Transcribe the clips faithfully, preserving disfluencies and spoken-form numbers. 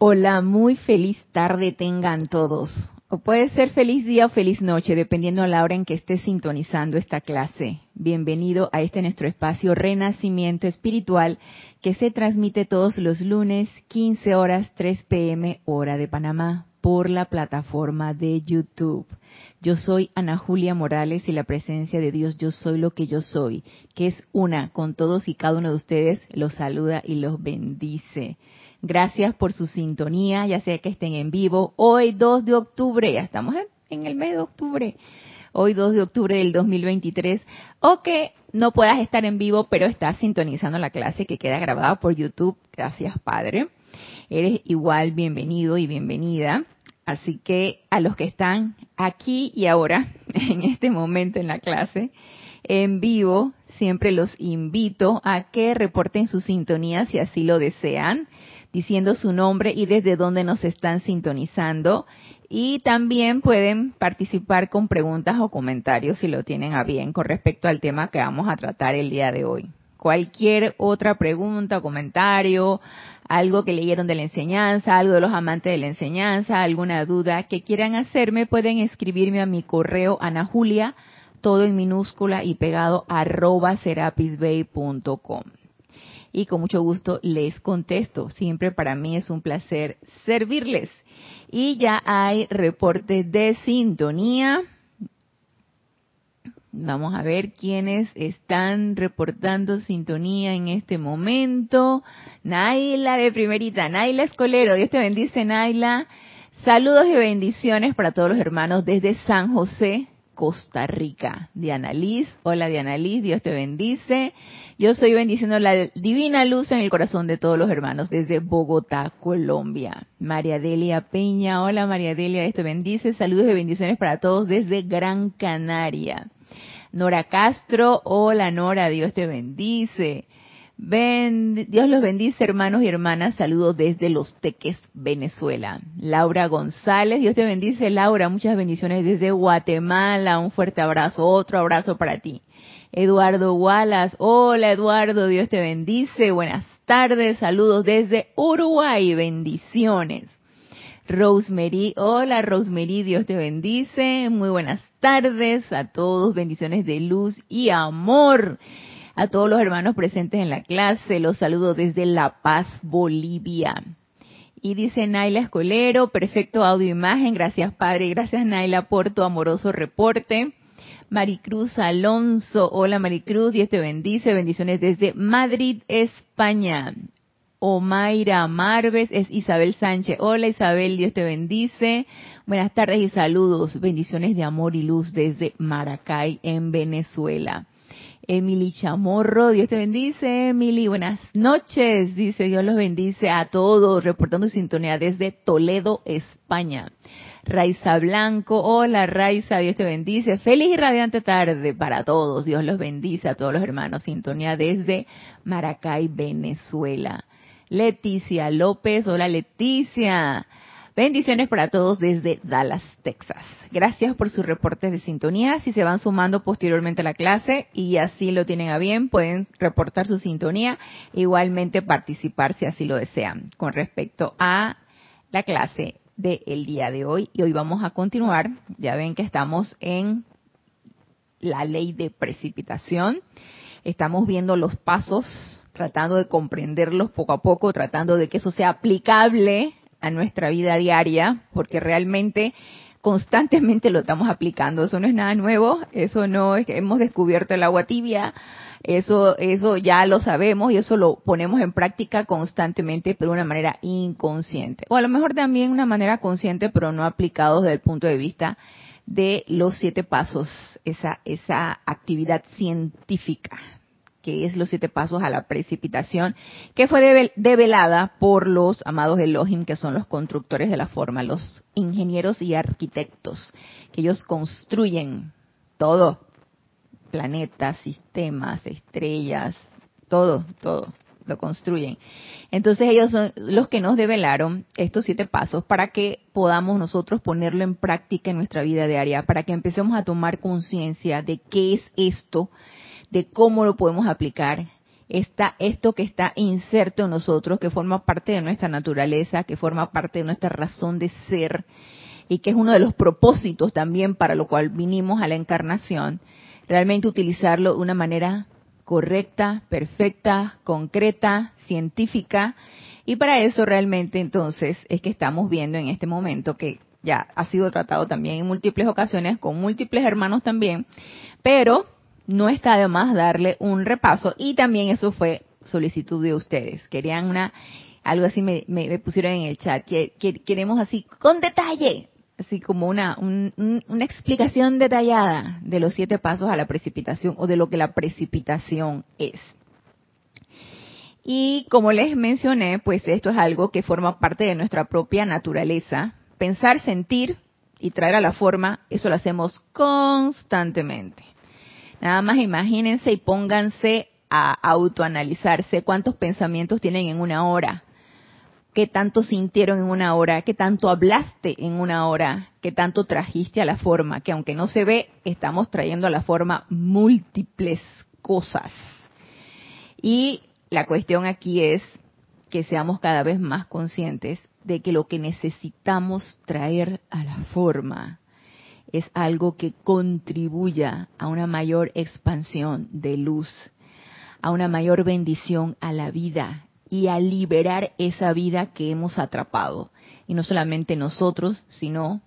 Hola, muy feliz tarde tengan todos. O puede ser feliz día o feliz noche, dependiendo a la hora en que estés sintonizando esta clase. Bienvenido a este nuestro espacio Renacimiento Espiritual, que se transmite todos los lunes, quince horas, tres pe eme, hora de Panamá, por la plataforma de YouTube. Yo soy Ana Julia Morales y la presencia de Dios, yo soy lo que yo soy, que es una con todos y cada uno de ustedes, los saluda y los bendice. Gracias por su sintonía, ya sea que estén en vivo. Hoy dos de octubre, ya estamos en, en el mes de octubre, hoy dos de octubre del dos mil veintitrés, o que no puedas estar en vivo, pero estás sintonizando la clase que queda grabada por YouTube. Gracias, Padre. Eres igual bienvenido y bienvenida. Así que a los que están aquí y ahora, en este momento en la clase, en vivo, siempre los invito a que reporten su sintonía si así lo desean, diciendo su nombre y desde dónde nos están sintonizando. Y también pueden participar con preguntas o comentarios si lo tienen a bien con respecto al tema que vamos a tratar el día de hoy. Cualquier otra pregunta o comentario, algo que leyeron de la enseñanza, algo de los amantes de la enseñanza, alguna duda que quieran hacerme, pueden escribirme a mi correo anajulia, todo en minúscula y pegado, arroba serapisbay punto com. Y con mucho gusto les contesto. Siempre para mí es un placer servirles. Y ya hay reportes de sintonía. Vamos a ver quiénes están reportando sintonía en este momento. Naila de primerita, Naila Escolero, Dios te bendice, Naila. Saludos y bendiciones para todos los hermanos desde San José, Costa Rica. Diana Liz, hola Diana Liz, Dios te bendice. Yo soy bendiciendo la divina luz en el corazón de todos los hermanos desde Bogotá, Colombia. María Delia Peña, hola María Delia, Dios te bendice. Saludos y bendiciones para todos desde Gran Canaria. Nora Castro, hola Nora, Dios te bendice. Ben, Dios los bendice, hermanos y hermanas. Saludos desde Los Teques, Venezuela. Laura González, Dios te bendice, Laura. Muchas bendiciones desde Guatemala. Un fuerte abrazo, otro abrazo para ti. Eduardo Wallace, hola Eduardo, Dios te bendice. Buenas tardes, saludos desde Uruguay, bendiciones. Rosemary, hola Rosemary, Dios te bendice. Muy buenas tardes a todos, bendiciones de luz y amor. A todos los hermanos presentes en la clase, los saludo desde La Paz, Bolivia. Y dice Naila Escolero, perfecto audio e imagen, gracias Padre, gracias Naila por tu amoroso reporte. Maricruz Alonso, hola Maricruz, Dios te bendice, bendiciones desde Madrid, España. Omaira Marves, es Isabel Sánchez, hola Isabel, Dios te bendice. Buenas tardes y saludos, bendiciones de amor y luz desde Maracay, en Venezuela. Emily Chamorro, Dios te bendice, Emily, buenas noches, dice Dios los bendice a todos, reportando sintonía desde Toledo, España. Raiza Blanco, hola Raiza, Dios te bendice, feliz y radiante tarde para todos, Dios los bendice a todos los hermanos, sintonía desde Maracay, Venezuela. Leticia López, hola Leticia. Bendiciones para todos desde Dallas, Texas. Gracias por sus reportes de sintonía. Si se van sumando posteriormente a la clase y así lo tienen a bien, pueden reportar su sintonía. Igualmente participar si así lo desean con respecto a la clase del día de hoy. Y hoy vamos a continuar. Ya ven que estamos en la ley de precipitación. Estamos viendo los pasos, tratando de comprenderlos poco a poco, tratando de que eso sea aplicable a nuestra vida diaria, porque realmente constantemente lo estamos aplicando. Eso no es nada nuevo, eso no es que hemos descubierto el agua tibia, eso, eso ya lo sabemos y eso lo ponemos en práctica constantemente, pero de una manera inconsciente. O a lo mejor también de una manera consciente, pero no aplicados desde el punto de vista de los siete pasos, esa, esa actividad científica, que es los siete pasos a la precipitación, que fue develada por los amados Elohim, que son los constructores de la forma, los ingenieros y arquitectos, que ellos construyen todo, planetas, sistemas, estrellas, todo, todo, lo construyen. Entonces ellos son los que nos develaron estos siete pasos para que podamos nosotros ponerlo en práctica en nuestra vida diaria, para que empecemos a tomar conciencia de qué es esto, de cómo lo podemos aplicar está esto que está inserto en nosotros, que forma parte de nuestra naturaleza, que forma parte de nuestra razón de ser y que es uno de los propósitos también para lo cual vinimos a la encarnación, realmente utilizarlo de una manera correcta, perfecta, concreta, científica, y para eso realmente entonces es que estamos viendo en este momento que ya ha sido tratado también en múltiples ocasiones con múltiples hermanos también, pero no está de más darle un repaso, y también eso fue solicitud de ustedes. Querían una, algo así me, me, me pusieron en el chat, que, que queremos así con detalle, así como una, un, un, una explicación detallada de los siete pasos a la precipitación o de lo que la precipitación es. Y como les mencioné, pues esto es algo que forma parte de nuestra propia naturaleza. Pensar, sentir y traer a la forma, eso lo hacemos constantemente. Nada más imagínense y pónganse a autoanalizarse cuántos pensamientos tienen en una hora, qué tanto sintieron en una hora, qué tanto hablaste en una hora, qué tanto trajiste a la forma, que aunque no se ve, estamos trayendo a la forma múltiples cosas. Y la cuestión aquí es que seamos cada vez más conscientes de que lo que necesitamos traer a la forma es algo que contribuya a una mayor expansión de luz, a una mayor bendición a la vida y a liberar esa vida que hemos atrapado. Y no solamente nosotros, sino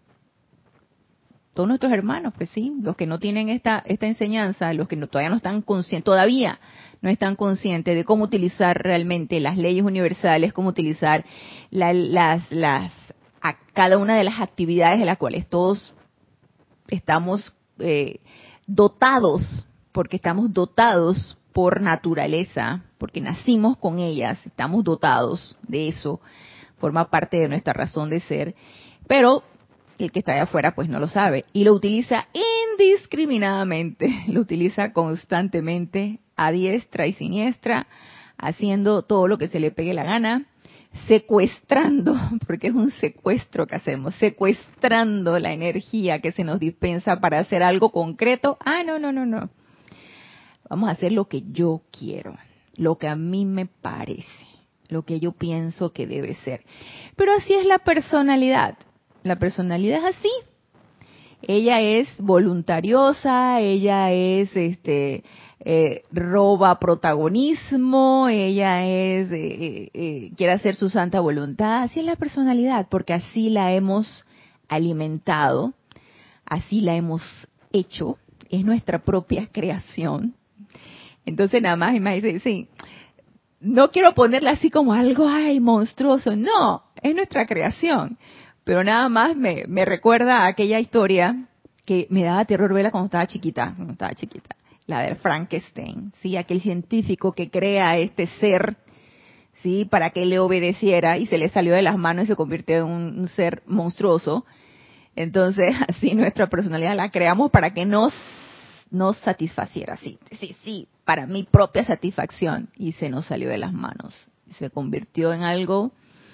todos nuestros hermanos, pues sí, los que no tienen esta esta enseñanza, los que no, todavía no están conscientes, todavía no están conscientes de cómo utilizar realmente las leyes universales, cómo utilizar la, las las a cada una de las actividades de las cuales todos estamos eh, dotados, porque estamos dotados por naturaleza, porque nacimos con ellas, estamos dotados de eso, forma parte de nuestra razón de ser, pero el que está allá afuera pues no lo sabe y lo utiliza indiscriminadamente, lo utiliza constantemente a diestra y siniestra, haciendo todo lo que se le pegue la gana, secuestrando, porque es un secuestro que hacemos, secuestrando la energía que se nos dispensa para hacer algo concreto. Ah, no, no, no, no. Vamos a hacer lo que yo quiero, lo que a mí me parece, lo que yo pienso que debe ser. Pero así es la personalidad. La personalidad es así. Ella es voluntariosa, ella es, este, eh, roba protagonismo, ella es, eh, eh, quiere hacer su santa voluntad. Así es la personalidad, porque así la hemos alimentado, así la hemos hecho, es nuestra propia creación. Entonces nada más imagínense, sí, no quiero ponerla así como algo, ay, monstruoso, no, es nuestra creación. Pero nada más me, me recuerda a aquella historia que me daba terror verla cuando estaba chiquita, cuando estaba chiquita, la de Frankenstein, sí, aquel científico que crea este ser, sí, para que le obedeciera y se le salió de las manos y se convirtió en un, un ser monstruoso. Entonces, así nuestra personalidad la creamos para que nos nos satisfaciera, sí, sí, sí, para mi propia satisfacción, y se nos salió de las manos, y se convirtió en algo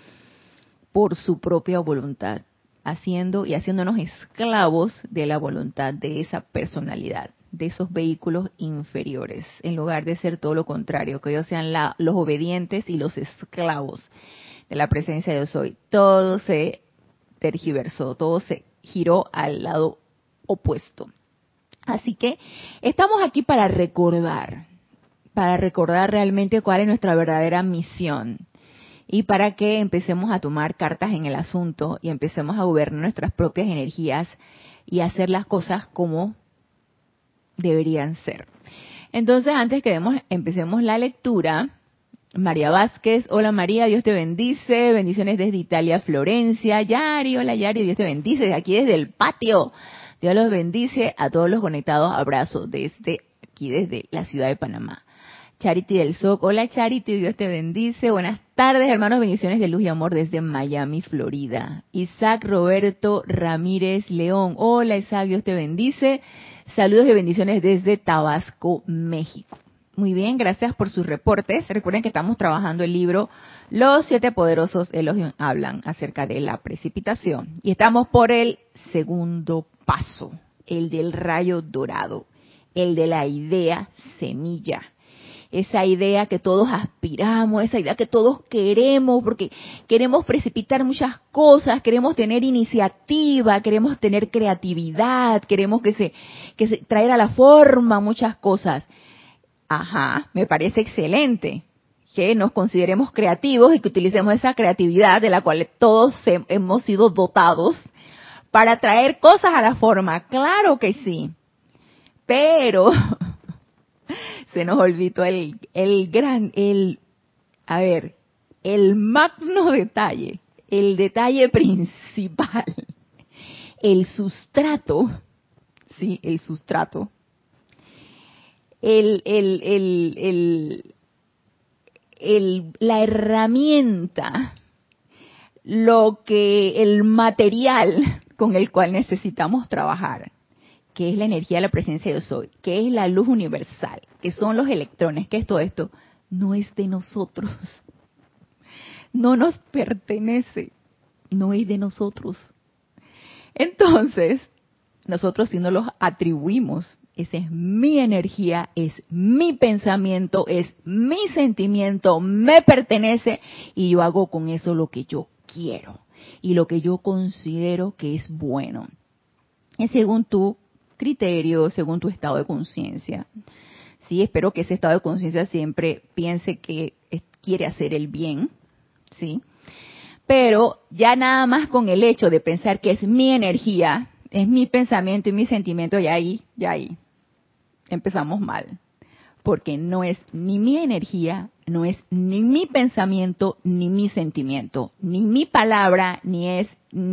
por su propia voluntad, haciendo y haciéndonos esclavos de la voluntad de esa personalidad, de esos vehículos inferiores, en lugar de ser todo lo contrario, que ellos sean la, los obedientes y los esclavos de la presencia de Dios hoy. Todo se tergiversó, todo se giró al lado opuesto. Así que estamos aquí para recordar, para recordar realmente cuál es nuestra verdadera misión y para que empecemos a tomar cartas en el asunto y empecemos a gobernar nuestras propias energías y hacer las cosas como deberían ser. Entonces, antes que demos, empecemos la lectura, María Vázquez, hola María, Dios te bendice, bendiciones desde Italia, Florencia. Yari, hola Yari, Dios te bendice, desde aquí desde el patio. Dios los bendice a todos los conectados. Abrazo desde aquí, desde la ciudad de Panamá. Charity del S O C. Hola Charity, Dios te bendice. Buenas tardes, hermanos. Bendiciones de luz y amor desde Miami, Florida. Isaac Roberto Ramírez León. Hola Isaac, Dios te bendice. Saludos y bendiciones desde Tabasco, México. Muy bien, gracias por sus reportes. Recuerden que estamos trabajando el libro Los Siete Poderosos Elohim hablan acerca de la precipitación. Y estamos por el segundo paso, el del rayo dorado, el de la idea semilla. esa idea que todos aspiramos, esa idea que todos queremos, porque queremos precipitar muchas cosas, queremos tener iniciativa, queremos tener creatividad, queremos que se, que se traer a la forma muchas cosas. Ajá, me parece excelente que nos consideremos creativos y que utilicemos esa creatividad de la cual todos hemos sido dotados para traer cosas a la forma. Claro que sí, pero se nos olvidó el, el gran, el, a ver, el magno detalle, el detalle principal, el sustrato, sí, el sustrato, el, el, el, el, el, la herramienta, lo que, el material con el cual necesitamos trabajar, que es la energía de la presencia yo soy, que es la luz universal, que son los electrones, que es todo esto, no es de nosotros, no nos pertenece, no es de nosotros. Entonces, nosotros si no los atribuimos, esa es mi energía, es mi pensamiento, es mi sentimiento, me pertenece y yo hago con eso lo que yo quiero y lo que yo considero que es bueno. Es según tu criterio, según tu estado de conciencia. Sí, espero que ese estado de conciencia siempre piense que quiere hacer el bien, ¿sí? Pero ya nada más con el hecho de pensar que es mi energía, es mi pensamiento y mi sentimiento, ya ahí, ya ahí empezamos mal. Porque no es ni mi energía, no es ni mi pensamiento, ni mi sentimiento, ni mi palabra, ni es...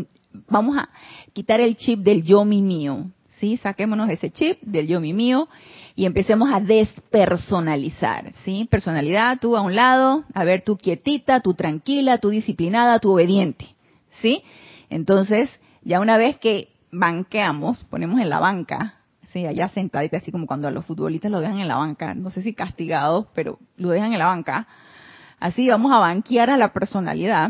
Vamos a quitar el chip del yo, mi, mío. ¿Sí? Saquémonos ese chip del yo, mi, mío y empecemos a despersonalizar, ¿sí? Personalidad, tú a un lado, a ver, tú quietita, tú tranquila, tú disciplinada, tú obediente, ¿sí? Entonces, ya una vez que banqueamos, ponemos en la banca, ¿sí? Allá sentadita, así como cuando a los futbolistas lo dejan en la banca, no sé si castigados, pero lo dejan en la banca. Así vamos a banquear a la personalidad.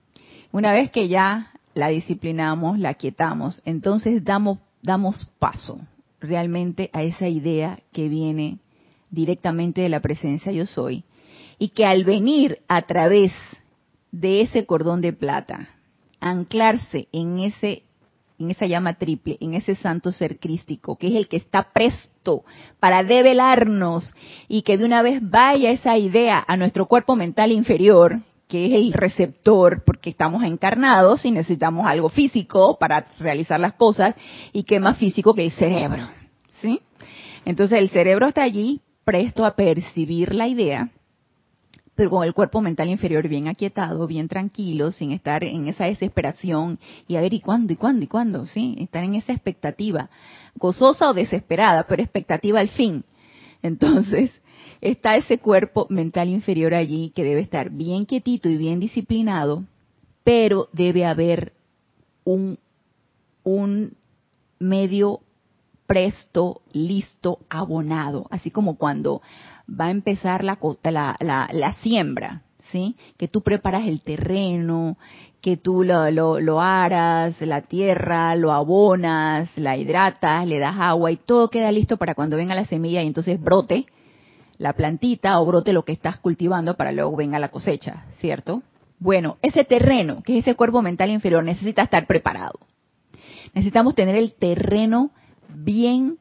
Una vez que ya la disciplinamos, la quietamos, entonces damos damos paso realmente a esa idea que viene directamente de la presencia yo soy y que al venir a través de ese cordón de plata, anclarse en ese en esa llama triple, en ese santo ser crístico, que es el que está presto para develarnos y que de una vez vaya esa idea a nuestro cuerpo mental inferior, que es el receptor, porque estamos encarnados y necesitamos algo físico para realizar las cosas, y qué más físico que el cerebro, ¿sí? Entonces el cerebro está allí, presto a percibir la idea, pero con el cuerpo mental inferior bien aquietado, bien tranquilo, sin estar en esa desesperación, y a ver, ¿y cuándo, y cuándo, y cuándo? ¿Sí? Estar en esa expectativa, gozosa o desesperada, pero expectativa al fin. Entonces, está ese cuerpo mental inferior allí que debe estar bien quietito y bien disciplinado, pero debe haber un, un medio presto, listo, abonado, así como cuando va a empezar la, la, la, la siembra, ¿sí? Que tú preparas el terreno, que tú lo, lo, lo aras, la tierra, lo abonas, la hidratas, le das agua y todo queda listo para cuando venga la semilla y entonces brote la plantita o brote lo que estás cultivando para luego venga la cosecha, ¿cierto? Bueno, ese terreno, que es ese cuerpo mental inferior, necesita estar preparado. Necesitamos tener el terreno bien,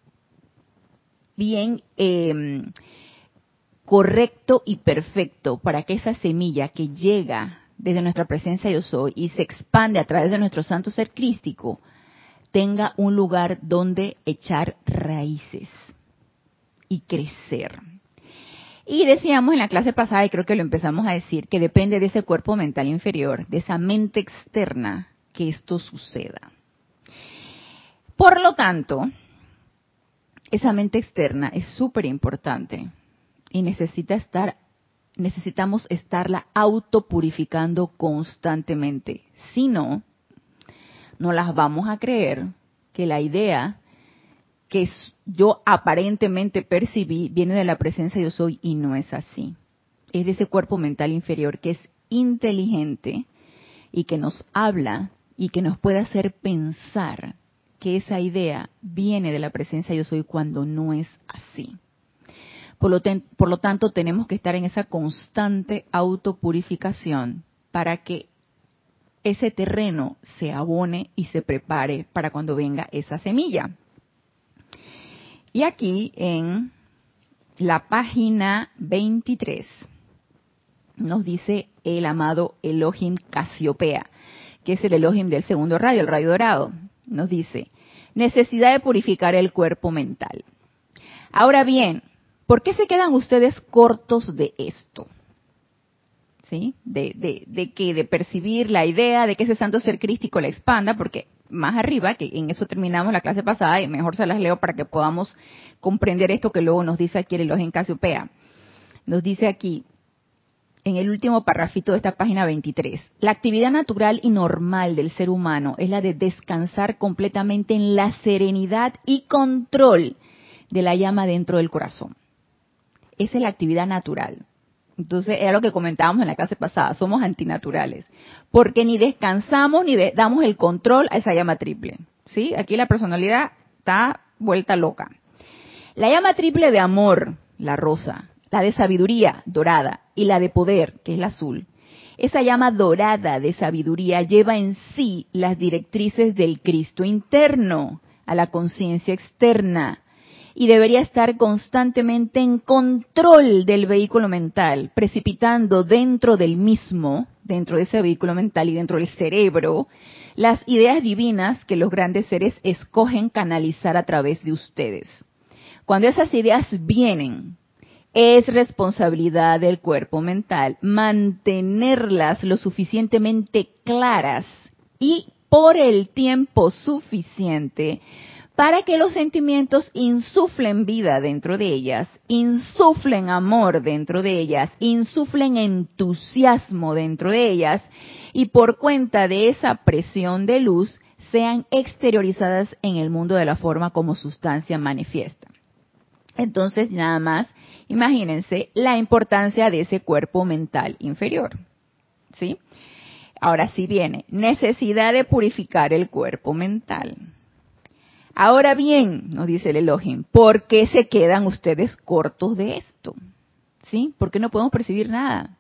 bien eh, correcto y perfecto para que esa semilla que llega desde nuestra presencia yo soy y se expande a través de nuestro santo ser crístico, tenga un lugar donde echar raíces y crecer. Y decíamos en la clase pasada, y creo que lo empezamos a decir, que depende de ese cuerpo mental inferior, de esa mente externa, que esto suceda. Por lo tanto, esa mente externa es súper importante y necesita estar, necesitamos estarla autopurificando constantemente. Si no, no las vamos a creer que la idea que yo aparentemente percibí viene de la presencia yo soy y no es así. Es de ese cuerpo mental inferior que es inteligente y que nos habla y que nos puede hacer pensar que esa idea viene de la presencia yo soy cuando no es así. Por lo, ten, por lo tanto, tenemos que estar en esa constante autopurificación para que ese terreno se abone y se prepare para cuando venga esa semilla. Y aquí en la página veintitrés nos dice el amado Elohim Casiopea, que es el Elohim del segundo rayo, el rayo dorado. Nos dice, necesidad de purificar el cuerpo mental. Ahora bien, ¿por qué se quedan ustedes cortos de esto? ¿Sí? De, de, de que de percibir la idea de que ese santo ser crístico la expanda, porque más arriba, que en eso terminamos la clase pasada, y mejor se las leo para que podamos comprender esto que luego nos dice aquí el Elohim Casiopea. Nos dice aquí, en el último parrafito de esta página veintitrés, la actividad natural y normal del ser humano es la de descansar completamente en la serenidad y control de la llama dentro del corazón. Esa es la actividad natural. Entonces, era lo que comentábamos en la clase pasada, somos antinaturales, porque ni descansamos ni de, damos el control a esa llama triple. ¿Sí? Aquí la personalidad está vuelta loca. La llama triple de amor, la rosa, la de sabiduría, dorada, y la de poder, que es la azul. Esa llama dorada de sabiduría lleva en sí las directrices del Cristo interno a la conciencia externa, y debería estar constantemente en control del vehículo mental, precipitando dentro del mismo, dentro de ese vehículo mental y dentro del cerebro, las ideas divinas que los grandes seres escogen canalizar a través de ustedes. Cuando esas ideas vienen, es responsabilidad del cuerpo mental mantenerlas lo suficientemente claras y por el tiempo suficiente para que los sentimientos insuflen vida dentro de ellas, insuflen amor dentro de ellas, insuflen entusiasmo dentro de ellas, y por cuenta de esa presión de luz sean exteriorizadas en el mundo de la forma como sustancia manifiesta. Entonces, nada más, imagínense la importancia de ese cuerpo mental inferior, ¿sí? Ahora sí viene, necesidad de purificar el cuerpo mental. Ahora bien, nos dice el Elohim, ¿por qué se quedan ustedes cortos de esto? ¿Sí? ¿Por qué no podemos percibir nada?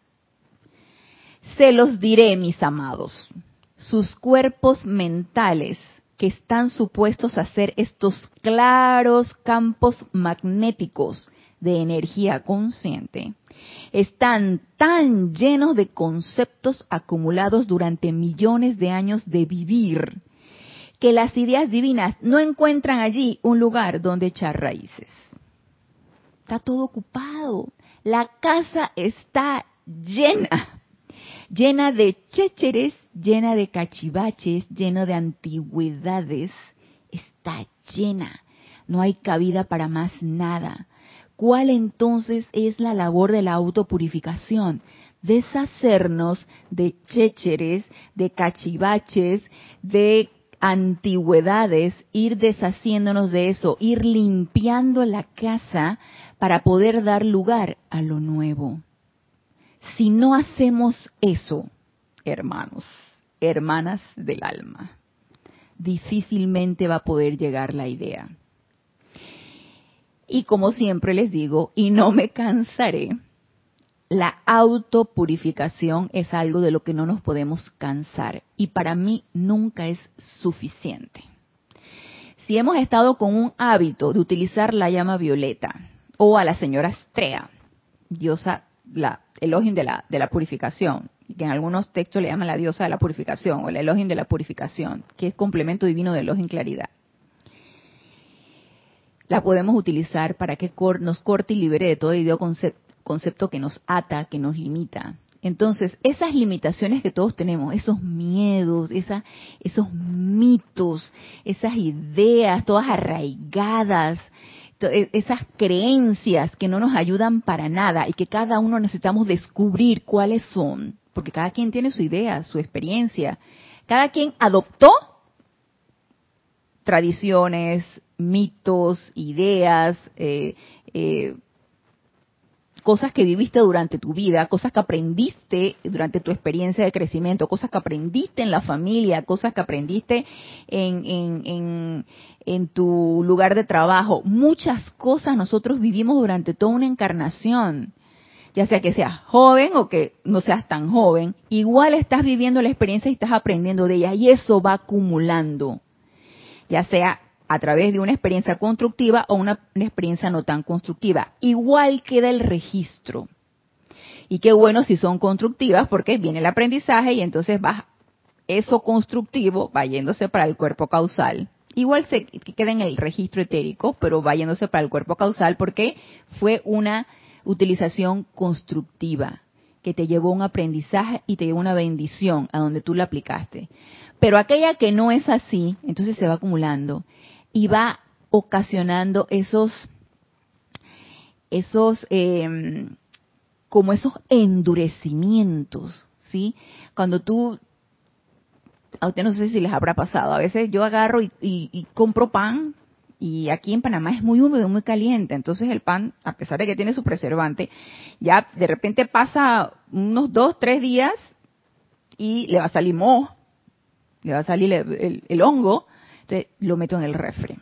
Se los diré, mis amados. Sus cuerpos mentales, que están supuestos a ser estos claros campos magnéticos de energía consciente, están tan llenos de conceptos acumulados durante millones de años de vivir, que las ideas divinas no encuentran allí un lugar donde echar raíces. Está todo ocupado. La casa está llena, llena de chécheres, llena de cachivaches, llena de antigüedades. Está llena. No hay cabida para más nada. ¿Cuál entonces es la labor de la autopurificación? Deshacernos de chécheres, de cachivaches, de antigüedades, ir deshaciéndonos de eso, ir limpiando la casa para poder dar lugar a lo nuevo. Si no hacemos eso, hermanos, hermanas del alma, difícilmente va a poder llegar la idea. Y como siempre les digo, y no me cansaré, la autopurificación es algo de lo que no nos podemos cansar y para mí nunca es suficiente. Si hemos estado con un hábito de utilizar la llama violeta o a la señora Astrea, diosa, la Elohim de la, de la purificación, que en algunos textos le llaman la diosa de la purificación o el Elohim de la purificación, que es complemento divino del Elohim claridad, la podemos utilizar para que nos corte y libere de todo ideo concepto concepto que nos ata, que nos limita. Entonces, esas limitaciones que todos tenemos, esos miedos, esa, esos mitos, esas ideas todas arraigadas, esas creencias que no nos ayudan para nada y que cada uno necesitamos descubrir cuáles son, porque cada quien tiene su idea, su experiencia. Cada quien adoptó tradiciones, mitos, ideas, eh, eh, cosas que viviste durante tu vida, cosas que aprendiste durante tu experiencia de crecimiento, cosas que aprendiste en la familia, cosas que aprendiste en, en, en, en tu lugar de trabajo. Muchas cosas nosotros vivimos durante toda una encarnación. Ya sea que seas joven o que no seas tan joven, igual estás viviendo la experiencia y estás aprendiendo de ella, y eso va acumulando, ya sea a través de una experiencia constructiva o una, una experiencia no tan constructiva. Igual queda el registro. Y qué bueno si son constructivas, porque viene el aprendizaje y entonces va eso constructivo va yéndose para el cuerpo causal. Igual se queda en el registro etérico, pero va yéndose para el cuerpo causal porque fue una utilización constructiva que te llevó a un aprendizaje y te llevó una bendición a donde tú la aplicaste. Pero aquella que no es así, entonces se va acumulando y va ocasionando esos, esos, eh, como esos endurecimientos, ¿sí? Cuando tú, a usted no sé si les habrá pasado, a veces yo agarro y, y, y compro pan. Y aquí en Panamá es muy húmedo, muy caliente, entonces el pan, a pesar de que tiene su preservante, ya de repente pasa unos dos, tres días y le va a salir moho, le va a salir el, el, el hongo, entonces lo meto en el refri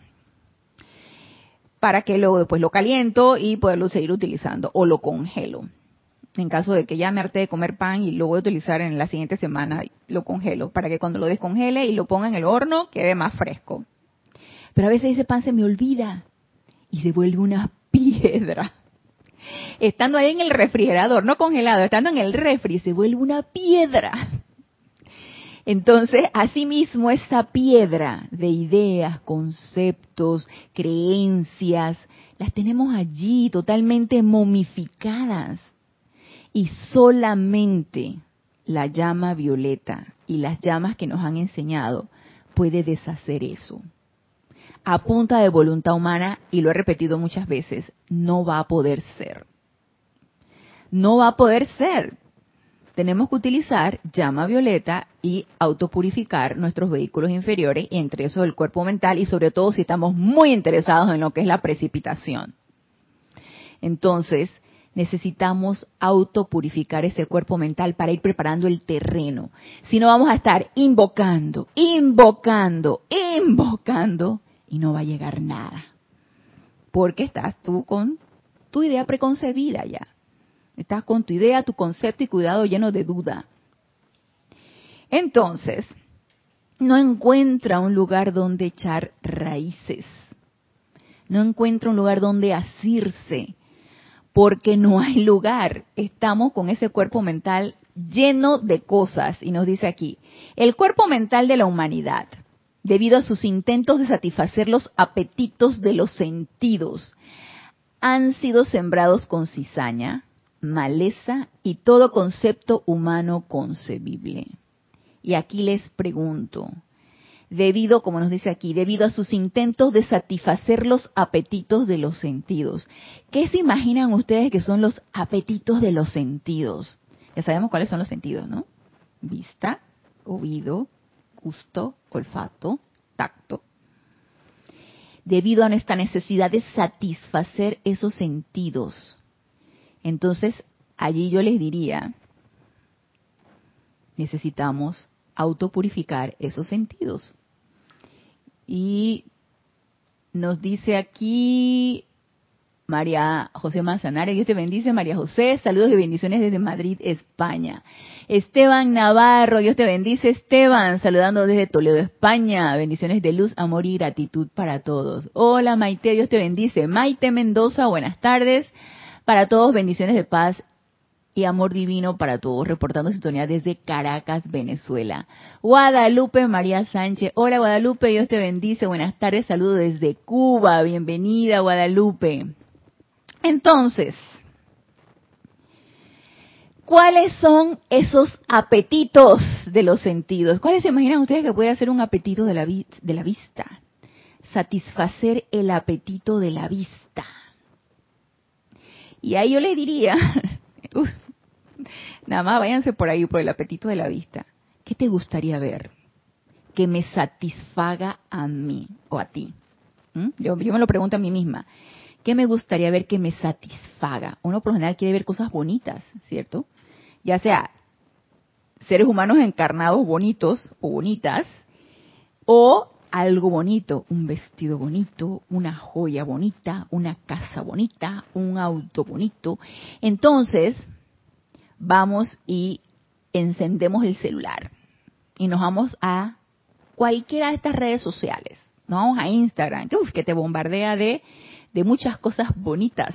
para que luego después lo caliento y poderlo seguir utilizando, o lo congelo. En caso de que ya me harté de comer pan y lo voy a utilizar en la siguiente semana, lo congelo, para que cuando lo descongele y lo ponga en el horno quede más fresco. Pero a veces ese pan se me olvida y se vuelve una piedra. Estando ahí en el refrigerador, no congelado, estando en el refri, se vuelve una piedra. Entonces, asimismo, esa piedra de ideas, conceptos, creencias, las tenemos allí totalmente momificadas. Y solamente la llama violeta y las llamas que nos han enseñado puede deshacer eso. A punta de voluntad humana, y lo he repetido muchas veces, no va a poder ser. No va a poder ser. Tenemos que utilizar llama violeta y autopurificar nuestros vehículos inferiores, entre esos el cuerpo mental, y sobre todo si estamos muy interesados en lo que es la precipitación. Entonces, necesitamos autopurificar ese cuerpo mental para ir preparando el terreno. Si no, vamos a estar invocando, invocando, invocando, y no va a llegar nada. Porque estás tú con tu idea preconcebida ya. Estás con tu idea, tu concepto y cuidado lleno de duda. Entonces, no encuentra un lugar donde echar raíces. No encuentra un lugar donde asirse. Porque no hay lugar. Estamos con ese cuerpo mental lleno de cosas. Y nos dice aquí, el cuerpo mental de la humanidad, debido a sus intentos de satisfacer los apetitos de los sentidos, han sido sembrados con cizaña, maleza y todo concepto humano concebible. Y aquí les pregunto, debido, como nos dice aquí, debido a sus intentos de satisfacer los apetitos de los sentidos, ¿qué se imaginan ustedes que son los apetitos de los sentidos? Ya sabemos cuáles son los sentidos, ¿no? Vista, oído, gusto, olfato, tacto. Debido a nuestra necesidad de satisfacer esos sentidos, entonces allí yo les diría, necesitamos autopurificar esos sentidos. Y nos dice aquí María José Manzanares, Dios te bendice, María José, saludos y bendiciones desde Madrid, España. Esteban Navarro, Dios te bendice, Esteban, saludando desde Toledo, España, bendiciones de luz, amor y gratitud para todos. Hola Maite, Dios te bendice, Maite Mendoza, buenas tardes, para todos bendiciones de paz y amor divino para todos, reportando sintonía desde Caracas, Venezuela. Guadalupe María Sánchez, hola Guadalupe, Dios te bendice, buenas tardes, saludos desde Cuba, bienvenida Guadalupe. Entonces, ¿cuáles son esos apetitos de los sentidos? ¿Cuáles se imaginan ustedes que puede ser un apetito de la, vi de la vista? Satisfacer el apetito de la vista. Y ahí yo le diría, uf, nada más váyanse por ahí, por el apetito de la vista. ¿Qué te gustaría ver? Que me satisfaga a mí o a ti. ¿Mm? Yo, yo me lo pregunto a mí misma. ¿Qué me gustaría ver que me satisfaga? Uno por lo general quiere ver cosas bonitas, ¿cierto? Ya sea seres humanos encarnados bonitos o bonitas, o algo bonito, un vestido bonito, una joya bonita, una casa bonita, un auto bonito. Entonces, vamos y encendemos el celular y nos vamos a cualquiera de estas redes sociales. Nos vamos a Instagram, que, uf, que te bombardea de, de muchas cosas bonitas.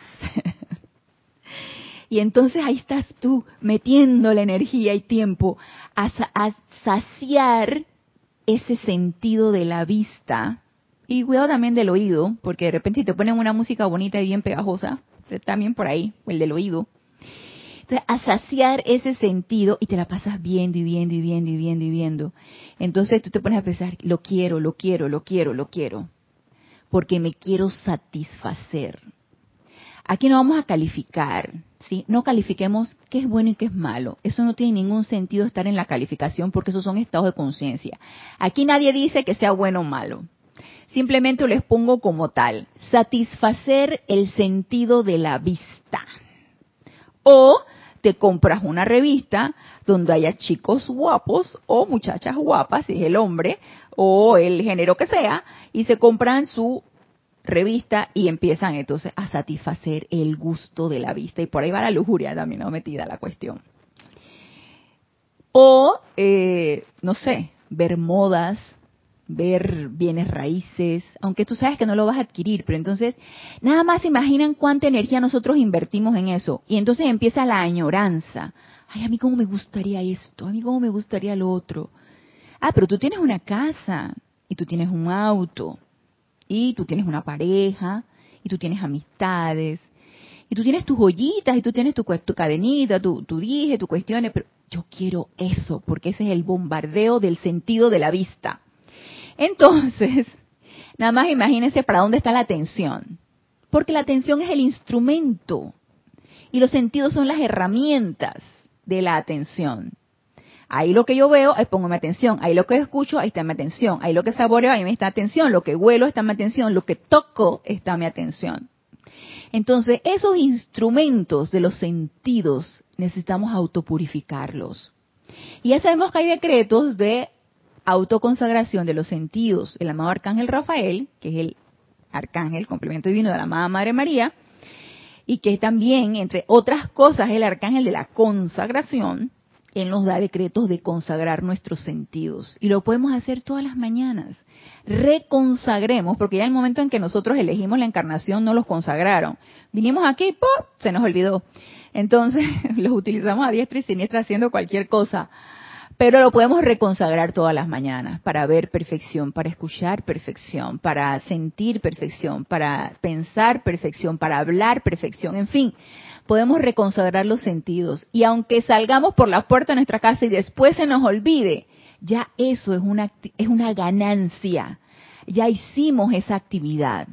Y entonces ahí estás tú metiendo la energía y tiempo a, a saciar ese sentido de la vista y cuidado también del oído, porque de repente si te ponen una música bonita y bien pegajosa, también por ahí, el del oído. Entonces, a saciar ese sentido y te la pasas viendo y viendo y viendo y viendo y viendo. Entonces tú te pones a pensar, lo quiero, lo quiero, lo quiero, lo quiero, porque me quiero satisfacer. Aquí no vamos a calificar, ¿sí? No califiquemos qué es bueno y qué es malo. Eso no tiene ningún sentido estar en la calificación porque esos son estados de conciencia. Aquí nadie dice que sea bueno o malo. Simplemente les pongo como tal, satisfacer el sentido de la vista. O te compras una revista donde haya chicos guapos o muchachas guapas, si es el hombre o el género que sea, y se compran su revista y empiezan entonces a satisfacer el gusto de la vista. Y por ahí va la lujuria también, no metida la cuestión. O, eh, no sé, ver modas, ver bienes raíces, aunque tú sabes que no lo vas a adquirir, pero entonces nada más se imaginan cuánta energía nosotros invertimos en eso. Y entonces empieza la añoranza. Ay, a mí cómo me gustaría esto, a mí cómo me gustaría lo otro. Ah, pero tú tienes una casa y tú tienes un auto. Y tú tienes una pareja, y tú tienes amistades, y tú tienes tus joyitas, y tú tienes tu, tu cadenita, tu, tu dije, tus cuestiones, pero yo quiero eso, porque ese es el bombardeo del sentido de la vista. Entonces, nada más imagínense para dónde está la atención, porque la atención es el instrumento, y los sentidos son las herramientas de la atención. Ahí lo que yo veo, ahí pongo mi atención. Ahí lo que escucho, ahí está mi atención. Ahí lo que saboreo, ahí me está atención. Lo que huelo, está mi atención. Lo que toco, está mi atención. Entonces, esos instrumentos de los sentidos necesitamos autopurificarlos. Y ya sabemos que hay decretos de autoconsagración de los sentidos. El amado Arcángel Rafael, que es el Arcángel, complemento divino de la amada Madre María, y que también, entre otras cosas, el Arcángel de la consagración. Él nos da decretos de consagrar nuestros sentidos. Y lo podemos hacer todas las mañanas. Reconsagremos, porque ya en el momento en que nosotros elegimos la encarnación no los consagraron. Vinimos aquí, ¡pum!, se nos olvidó. Entonces los utilizamos a diestra y siniestra haciendo cualquier cosa. Pero lo podemos reconsagrar todas las mañanas para ver perfección, para escuchar perfección, para sentir perfección, para pensar perfección, para hablar perfección, en fin. Podemos reconsagrar los sentidos. Y aunque salgamos por la puerta de nuestra casa y después se nos olvide, ya eso es una, es una ganancia. Ya hicimos esa actividad.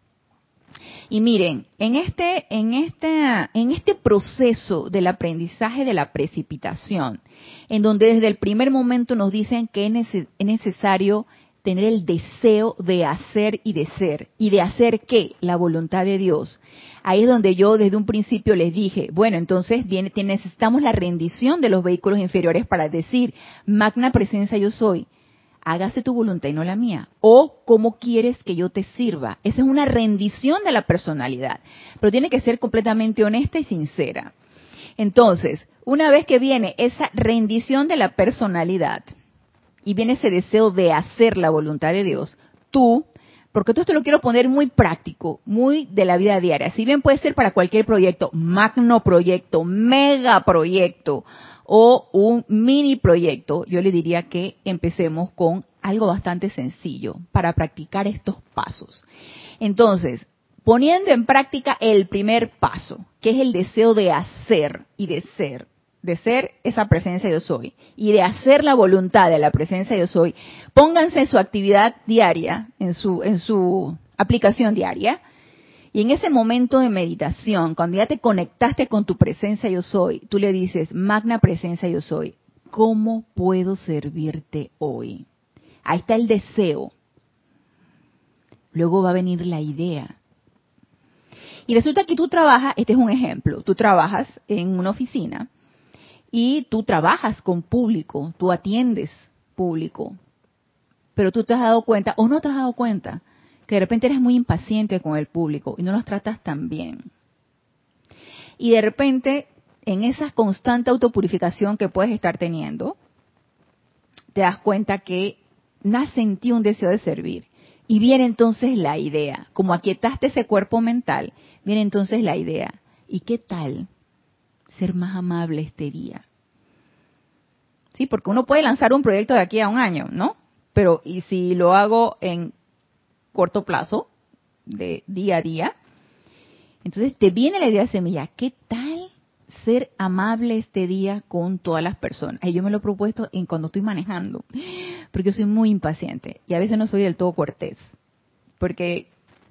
Y miren, en este, en este, en este proceso del aprendizaje de la precipitación, en donde desde el primer momento nos dicen que es necesario tener el deseo de hacer y de ser. ¿Y de hacer qué? La voluntad de Dios. Ahí es donde yo desde un principio les dije, bueno, entonces viene, necesitamos la rendición de los vehículos inferiores para decir, magna presencia yo soy, hágase tu voluntad y no la mía. O, ¿cómo quieres que yo te sirva? Esa es una rendición de la personalidad, pero tiene que ser completamente honesta y sincera. Entonces, una vez que viene esa rendición de la personalidad, y viene ese deseo de hacer la voluntad de Dios, tú, porque todo esto lo quiero poner muy práctico, muy de la vida diaria, si bien puede ser para cualquier proyecto, magno proyecto, mega proyecto o un mini proyecto, yo le diría que empecemos con algo bastante sencillo para practicar estos pasos. Entonces, poniendo en práctica el primer paso, que es el deseo de hacer y de ser, de ser esa presencia yo soy y de hacer la voluntad de la presencia yo soy, pónganse en su actividad diaria, en su en su aplicación diaria, y en ese momento de meditación, cuando ya te conectaste con tu presencia yo soy, tú le dices, magna presencia yo soy, ¿cómo puedo servirte hoy? Ahí está el deseo. Luego va a venir la idea. Y resulta que tú trabajas, este es un ejemplo, tú trabajas en una oficina y tú trabajas con público, tú atiendes público, pero tú te has dado cuenta o no te has dado cuenta que de repente eres muy impaciente con el público y no los tratas tan bien. Y de repente, en esa constante autopurificación que puedes estar teniendo, te das cuenta que nace en ti un deseo de servir. Y viene entonces la idea, como aquietaste ese cuerpo mental, viene entonces la idea, ¿y qué tal ser más amable este día? Sí, porque uno puede lanzar un proyecto de aquí a un año, ¿no? Pero, ¿y si lo hago en corto plazo, de día a día? Entonces te viene la idea de semilla, ¿qué tal ser amable este día con todas las personas? Y yo me lo he propuesto en cuando estoy manejando, porque yo soy muy impaciente y a veces no soy del todo cortés, porque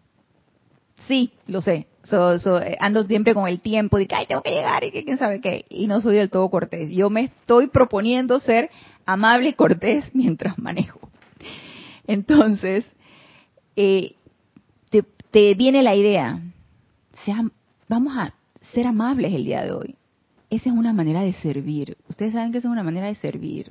sí, lo sé, so, so, ando siempre con el tiempo de que ay, tengo que llegar y que quién sabe qué, y no soy del todo cortés. Yo me estoy proponiendo ser amable y cortés mientras manejo. Entonces, eh, te, te viene la idea, sea, vamos a ser amables el día de hoy. Esa es una manera de servir. Ustedes saben que esa es una manera de servir.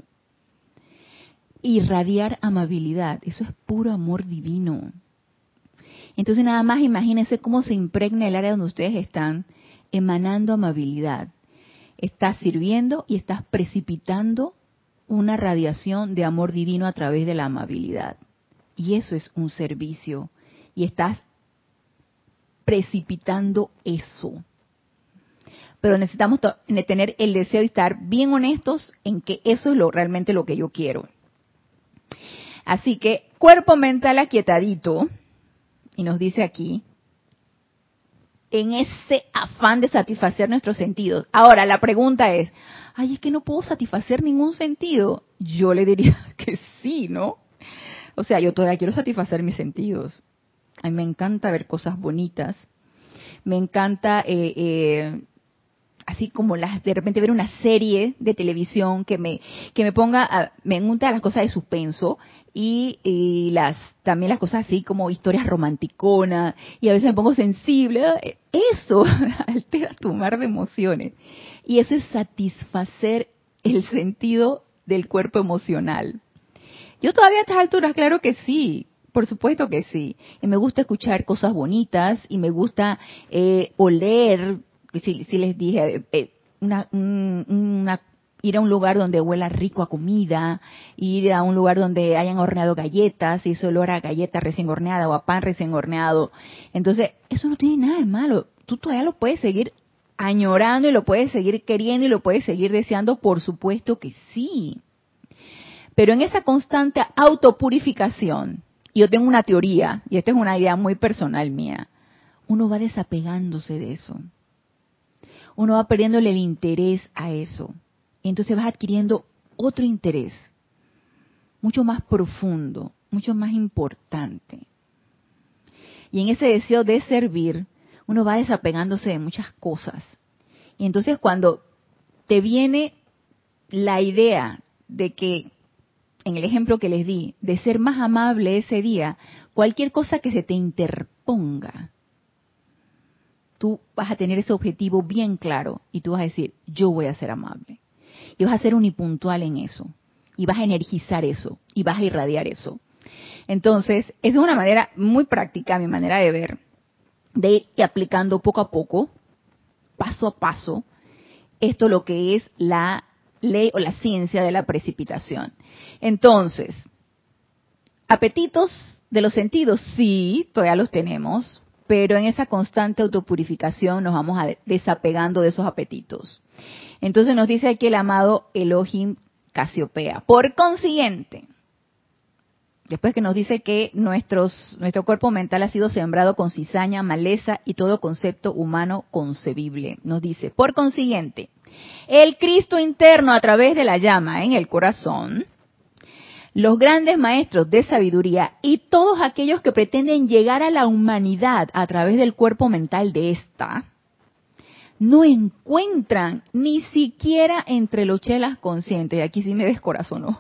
Irradiar amabilidad, eso es puro amor divino. Entonces nada más imagínense cómo se impregna el área donde ustedes están, emanando amabilidad. Estás sirviendo y estás precipitando una radiación de amor divino a través de la amabilidad. Y eso es un servicio. Y estás precipitando eso. Pero necesitamos tener el deseo de estar bien honestos en que eso es lo, realmente lo que yo quiero. Así que cuerpo mental aquietadito, y nos dice aquí, en ese afán de satisfacer nuestros sentidos. Ahora, la pregunta es, ay, es que no puedo satisfacer ningún sentido. Yo le diría que sí, ¿no? O sea, yo todavía quiero satisfacer mis sentidos. A mí me encanta ver cosas bonitas. Me encanta, eh, eh, así como las, de repente ver una serie de televisión que me que me ponga, a, me gusta las cosas de suspenso y, y las también las cosas así como historias romanticonas y a veces me pongo sensible. Eso altera tu mar de emociones y eso es satisfacer el sentido del cuerpo emocional. Yo todavía a estas alturas, claro que sí. Por supuesto que sí. Y me gusta escuchar cosas bonitas y me gusta eh, oler, si, si les dije, eh, una, un, una, ir a un lugar donde huela rico a comida, ir a un lugar donde hayan horneado galletas y ese olor a galleta recién horneada o a pan recién horneado. Entonces, eso no tiene nada de malo. Tú todavía lo puedes seguir añorando y lo puedes seguir queriendo y lo puedes seguir deseando, por supuesto que sí. Pero en esa constante autopurificación, y yo tengo una teoría, y esta es una idea muy personal mía, uno va desapegándose de eso. Uno va perdiéndole el interés a eso. Y entonces vas adquiriendo otro interés, mucho más profundo, mucho más importante. Y en ese deseo de servir, uno va desapegándose de muchas cosas. Y entonces cuando te viene la idea de que, en el ejemplo que les di, de ser más amable ese día, cualquier cosa que se te interponga, tú vas a tener ese objetivo bien claro y tú vas a decir, yo voy a ser amable. Y vas a ser unipuntual en eso. Y vas a energizar eso. Y vas a irradiar eso. Entonces, esa es una manera muy práctica, mi manera de ver, de ir aplicando poco a poco, paso a paso, esto lo que es la ley o la ciencia de la precipitación. Entonces, apetitos de los sentidos, sí, todavía los tenemos, pero en esa constante autopurificación nos vamos a desapegando de esos apetitos. Entonces nos dice aquí el amado Elohim Casiopea. Por consiguiente, después que nos dice que nuestros, nuestro cuerpo mental ha sido sembrado con cizaña, maleza y todo concepto humano concebible, nos dice, por consiguiente, el Cristo interno a través de la llama en el corazón, los grandes maestros de sabiduría y todos aquellos que pretenden llegar a la humanidad a través del cuerpo mental de esta, no encuentran ni siquiera entre los chelas conscientes, y aquí sí me descorazonó.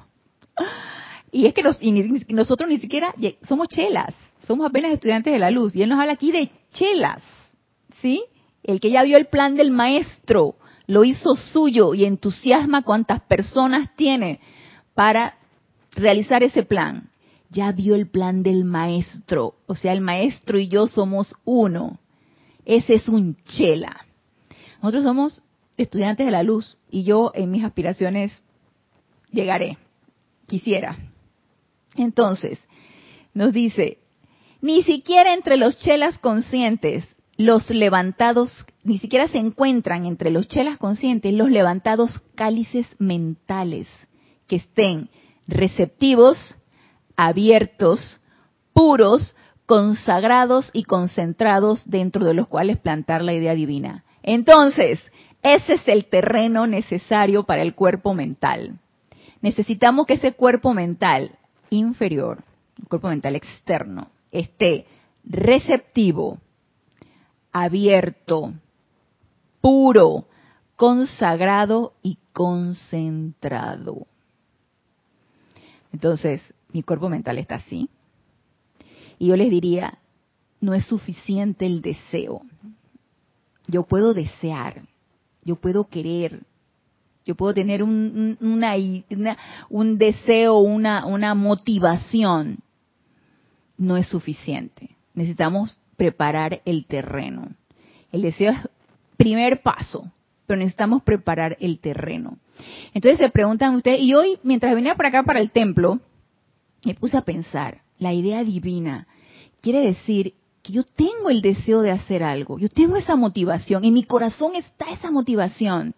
Y es que los, y ni, nosotros ni siquiera somos chelas, somos apenas estudiantes de la luz, y él nos habla aquí de chelas, ¿sí? El que ya vio el plan del maestro, lo hizo suyo y entusiasma cuántas personas tiene para realizar ese plan. Ya vio el plan del maestro, o sea, el maestro y yo somos uno. Ese es un chela. Nosotros somos estudiantes de la luz y yo en mis aspiraciones llegaré, quisiera. Entonces, nos dice, ni siquiera entre los chelas conscientes, los levantados, ni siquiera se encuentran entre los chelas conscientes los levantados cálices mentales que estén receptivos, abiertos, puros, consagrados y concentrados dentro de los cuales plantar la idea divina. Entonces, ese es el terreno necesario para el cuerpo mental. Necesitamos que ese cuerpo mental inferior, el cuerpo mental externo, esté receptivo, abierto, puro, consagrado y concentrado. Entonces, mi cuerpo mental está así. Y yo les diría, no es suficiente el deseo. Yo puedo desear, yo puedo querer, yo puedo tener un, una, una, un deseo, una, una motivación. No es suficiente. Necesitamos preparar el terreno. El deseo es primer paso, pero necesitamos preparar el terreno. Entonces se preguntan ustedes, y hoy mientras venía para acá para el templo, me puse a pensar, la idea divina quiere decir que yo tengo el deseo de hacer algo, yo tengo esa motivación, en mi corazón está esa motivación.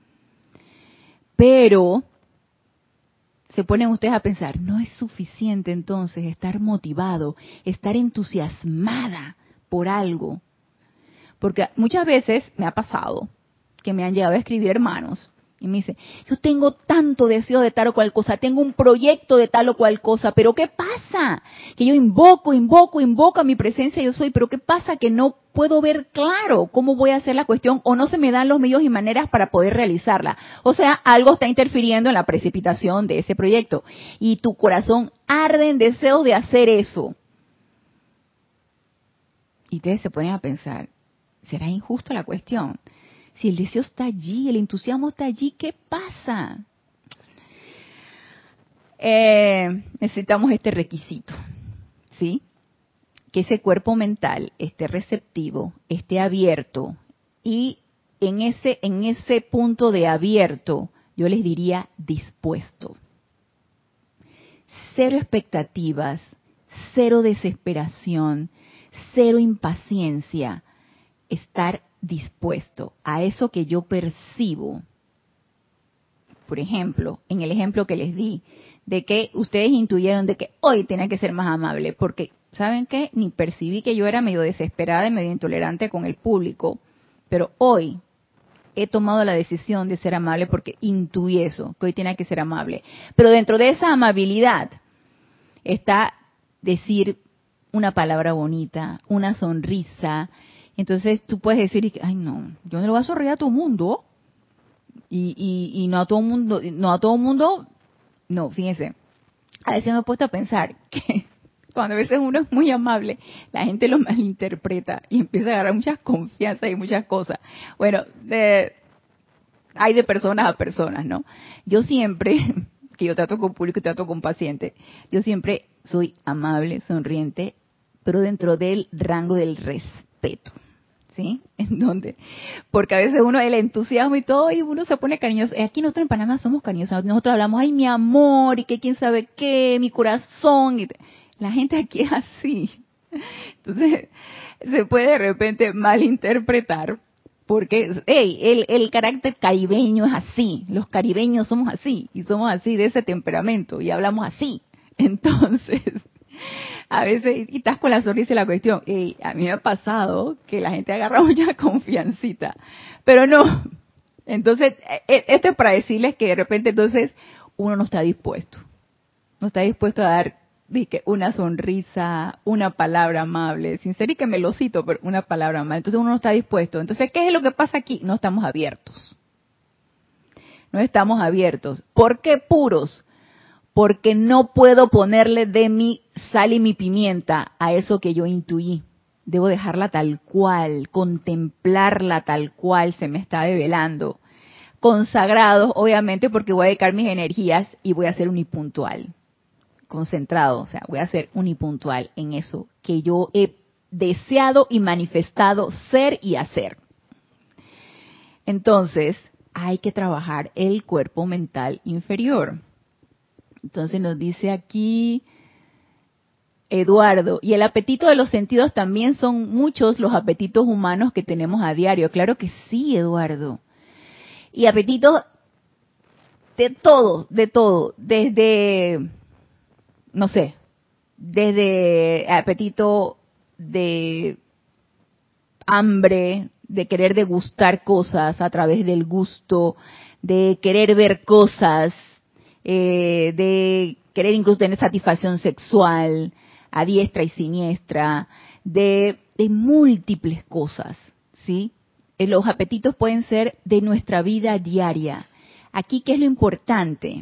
Pero se ponen ustedes a pensar, no es suficiente entonces estar motivado, estar entusiasmada por algo. Porque muchas veces me ha pasado que me han llegado a escribir hermanos y me dicen, yo tengo tanto deseo de tal o cual cosa, tengo un proyecto de tal o cual cosa, pero ¿qué pasa? Que yo invoco, invoco, invoco a mi presencia yo soy, pero ¿qué pasa? Que no puedo ver claro cómo voy a hacer la cuestión o no se me dan los medios y maneras para poder realizarla. O sea, algo está interfiriendo en la precipitación de ese proyecto y tu corazón arde en deseo de hacer eso. Y ustedes se ponen a pensar, ¿será injusta la cuestión? Si el deseo está allí, el entusiasmo está allí, ¿qué pasa? Eh, necesitamos este requisito, ¿sí? Que ese cuerpo mental esté receptivo, esté abierto y en ese en ese punto de abierto, yo les diría dispuesto. Cero expectativas, cero desesperación, cero impaciencia, estar dispuesto a eso que yo percibo. Por ejemplo, en el ejemplo que les di, de que ustedes intuyeron de que hoy tenía que ser más amable, porque, ¿saben qué? Ni percibí que yo era medio desesperada y medio intolerante con el público, pero hoy he tomado la decisión de ser amable porque intuí eso, que hoy tenía que ser amable. Pero dentro de esa amabilidad está decir una palabra bonita, una sonrisa. Entonces tú puedes decir, ay no, yo no le voy a sonreír a todo mundo. Y, y, y no a todo mundo, no a todo mundo, no, fíjense. A veces me he puesto a pensar que cuando a veces uno es muy amable, la gente lo malinterpreta y empieza a agarrar muchas confianzas y muchas cosas. Bueno, de, hay de personas a personas, ¿no? Yo siempre, que yo trato con público y trato con pacientes, yo siempre soy amable, sonriente, pero dentro del rango del respeto, ¿sí? ¿En dónde? Porque a veces uno, el entusiasmo y todo, y uno se pone cariñoso. Aquí nosotros en Panamá somos cariñosos, nosotros hablamos, ay, mi amor, y que quién sabe qué, mi corazón, y la gente aquí es así. Entonces, se puede de repente malinterpretar, porque, hey, el, el carácter caribeño es así, los caribeños somos así, y somos así de ese temperamento, y hablamos así. Entonces, a veces, y estás con la sonrisa y la cuestión, hey, a mí me ha pasado que la gente agarra mucha confiancita, pero no. Entonces, esto es para decirles que de repente entonces uno no está dispuesto, no está dispuesto a dar dije, una sonrisa, una palabra amable, sincera y que me lo cito, pero una palabra amable. Entonces uno no está dispuesto. Entonces, ¿qué es lo que pasa aquí? No estamos abiertos. No estamos abiertos. ¿Por qué puros? Porque no puedo ponerle de mi sal y mi pimienta a eso que yo intuí. debo dejarla tal cual, contemplarla tal cual se me está develando. Consagrados, obviamente, porque voy a dedicar mis energías y voy a ser unipuntual. Concentrado, o sea, voy a ser unipuntual en eso que yo he deseado y manifestado ser y hacer. Entonces, hay que trabajar el cuerpo mental inferior. Entonces nos dice aquí Eduardo, y el apetito de los sentidos también son muchos los apetitos humanos que tenemos a diario. Claro que sí, Eduardo. Y apetitos de todo, de todo, desde, no sé, desde apetito de hambre, de querer degustar cosas a través del gusto, de querer ver cosas, eh, de querer incluso tener satisfacción sexual a diestra y siniestra, de, de múltiples cosas, ¿sí? Eh, Los apetitos pueden ser de nuestra vida diaria. Aquí, ¿qué es lo importante?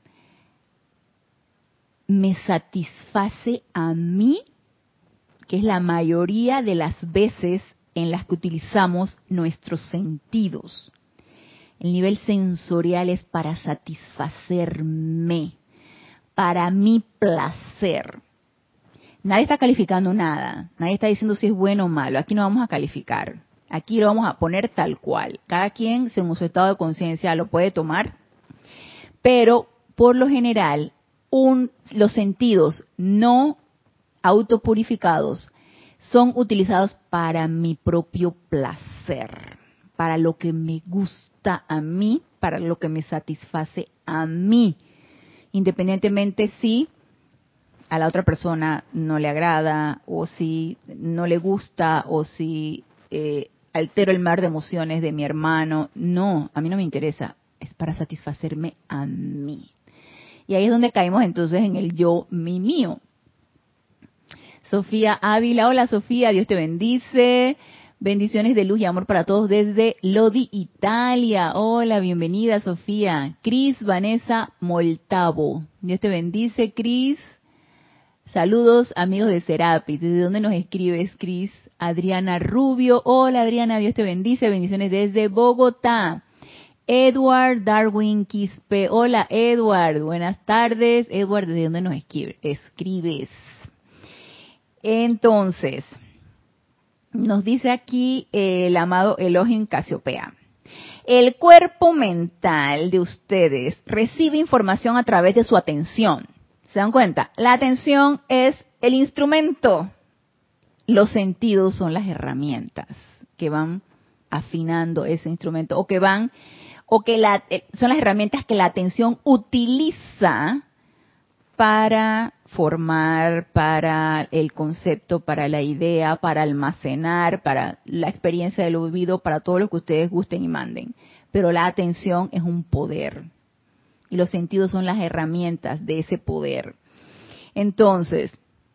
¿Me satisface a mí? Que es la mayoría de las veces en las que utilizamos nuestros sentidos. El nivel sensorial es para satisfacerme, para mi placer. Nadie está calificando nada, nadie está diciendo si es bueno o malo, aquí no vamos a calificar, aquí lo vamos a poner tal cual. Cada quien, según su estado de conciencia, lo puede tomar, pero por lo general, un, los sentidos no autopurificados son utilizados para mi propio placer, para lo que me gusta a mí, para lo que me satisface a mí, independientemente si a la otra persona no le agrada o si no le gusta o si eh, altero el mar de emociones de mi hermano. No, a mí no me interesa, es para satisfacerme a mí. Y ahí es donde caemos entonces en el yo, mi, mío. Sofía Ávila, hola Sofía, Dios te bendice. Bendiciones de luz y amor para todos desde Lodi, Italia. Hola, bienvenida Sofía. Cris Vanessa Moltavo, Dios te bendice, Cris. Saludos amigos de Serapis. ¿Desde dónde nos escribes, Cris? Adriana Rubio, hola Adriana, Dios te bendice. Bendiciones desde Bogotá. Edward Darwin Quispe, hola Edward, buenas tardes. Edward, ¿desde dónde nos escribe- escribes? Entonces, nos dice aquí eh, el amado Elohim Casiopea. El cuerpo mental de ustedes recibe información a través de su atención. ¿Se dan cuenta? La atención es el instrumento. Los sentidos son las herramientas que van afinando ese instrumento o que van, o que la, son las herramientas que la atención utiliza para formar, para el concepto, para la idea, para almacenar, para la experiencia de lo vivido, para todo lo que ustedes gusten y manden. Pero la atención es un poder y los sentidos son las herramientas de ese poder. Entonces,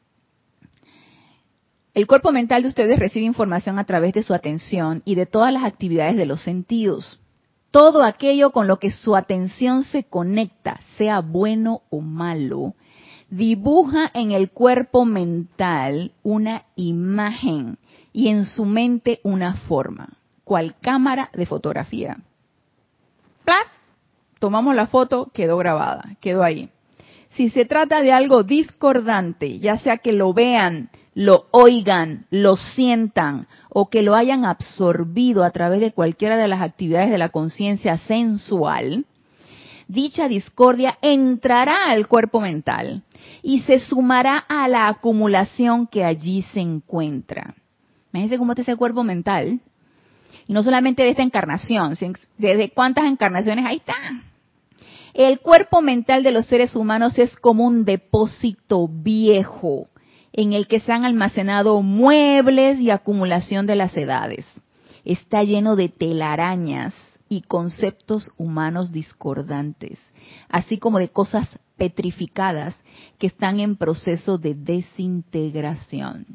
el cuerpo mental de ustedes recibe información a través de su atención y de todas las actividades de los sentidos. Todo aquello con lo que su atención se conecta, sea bueno o malo, dibuja en el cuerpo mental una imagen y en su mente una forma, cual cámara de fotografía. ¡Plas! Tomamos la foto, quedó grabada, quedó ahí. Si se trata de algo discordante, ya sea que lo vean, lo oigan, lo sientan o que lo hayan absorbido a través de cualquiera de las actividades de la conciencia sensual, dicha discordia entrará al cuerpo mental y se sumará a la acumulación que allí se encuentra. Imagínense cómo está ese cuerpo mental. Y no solamente de esta encarnación, desde cuántas encarnaciones ahí está. El cuerpo mental de los seres humanos es como un depósito viejo en el que se han almacenado muebles y acumulación de las edades. Está lleno de telarañas y conceptos humanos discordantes, así como de cosas petrificadas que están en proceso de desintegración.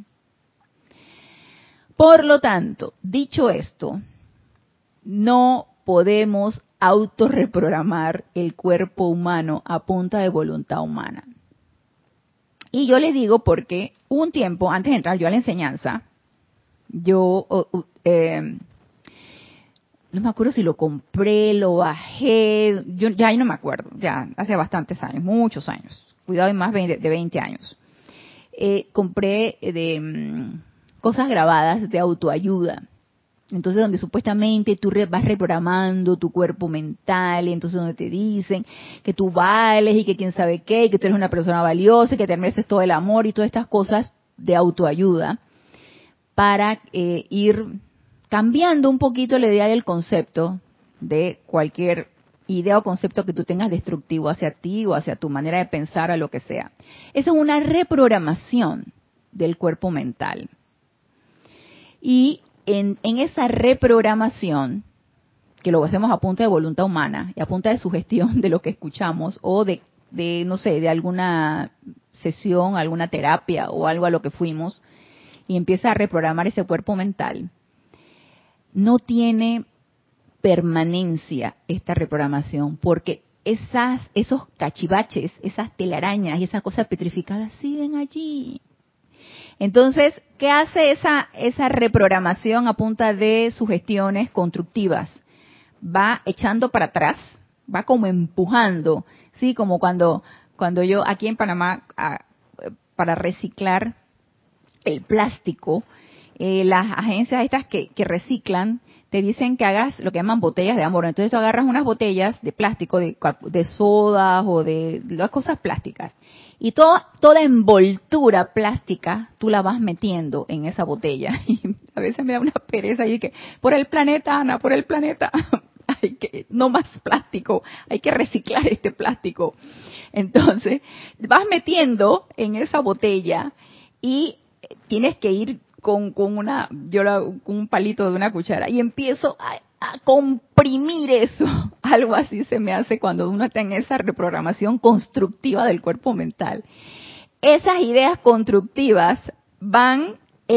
Por lo tanto, dicho esto, no podemos autorreprogramar el cuerpo humano a punta de voluntad humana. Y yo les digo porque hubo un tiempo, antes de entrar yo a la enseñanza, Yo, uh, uh, eh, no me acuerdo si lo compré, lo bajé, yo ya ahí no me acuerdo, ya hace bastantes años, muchos años, cuidado, de más de veinte años. Eh, compré de um, cosas grabadas de autoayuda. Entonces, donde supuestamente tú re, vas reprogramando tu cuerpo mental, y entonces donde te dicen que tú vales y que quién sabe qué, y que tú eres una persona valiosa, y que te mereces todo el amor y todas estas cosas de autoayuda, para eh, ir cambiando un poquito la idea del concepto de cualquier idea o concepto que tú tengas destructivo hacia ti o hacia tu manera de pensar, a lo que sea. Esa es una reprogramación del cuerpo mental. Y En, en esa reprogramación, que lo hacemos a punta de voluntad humana y a punta de sugestión de lo que escuchamos o de, de, no sé, de alguna sesión, alguna terapia o algo a lo que fuimos, y empieza a reprogramar ese cuerpo mental, no tiene permanencia esta reprogramación, porque esas, esos cachivaches, esas telarañas y esas cosas petrificadas siguen allí. Entonces, ¿qué hace esa, esa reprogramación a punta de sugestiones constructivas? Va echando para atrás, va como empujando, ¿sí? Como cuando, cuando yo aquí en Panamá, a, para reciclar el plástico, eh, las agencias estas que, que reciclan, te dicen que hagas lo que llaman botellas de amor. Entonces tú agarras unas botellas de plástico, de, de sodas o de las cosas plásticas, y toda, toda envoltura plástica tú la vas metiendo en esa botella. Y a veces me da una pereza y que, por el planeta, Ana, por el planeta, hay que, no más plástico, hay que reciclar este plástico. Entonces, vas metiendo en esa botella y tienes que ir con, con una, yo la, con un palito de una cuchara y empiezo a, a comprimir eso. Algo así se me hace cuando uno está en esa reprogramación constructiva del cuerpo mental. Esas ideas constructivas van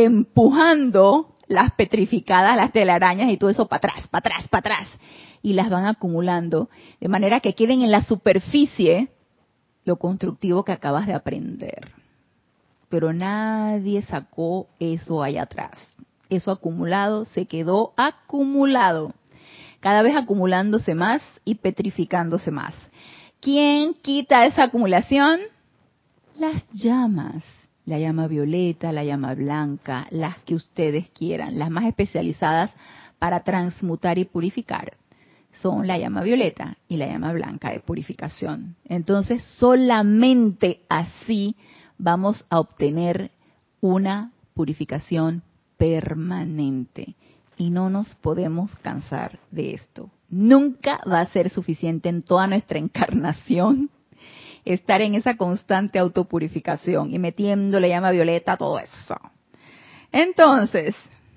empujando las petrificadas, las telarañas y todo eso para atrás, para atrás, para atrás, y las van acumulando de manera que queden en la superficie lo constructivo que acabas de aprender. Pero nadie sacó eso allá atrás. Eso acumulado se quedó acumulado, cada vez acumulándose más y petrificándose más. ¿Quién quita esa acumulación? Las llamas, la llama violeta, la llama blanca, las que ustedes quieran, las más especializadas para transmutar y purificar son la llama violeta y la llama blanca de purificación. Entonces, solamente así vamos a obtener una purificación permanente. Y no nos podemos cansar de esto. Nunca va a ser suficiente en toda nuestra encarnación estar en esa constante autopurificación y metiendo la llama violeta, todo eso. Entonces,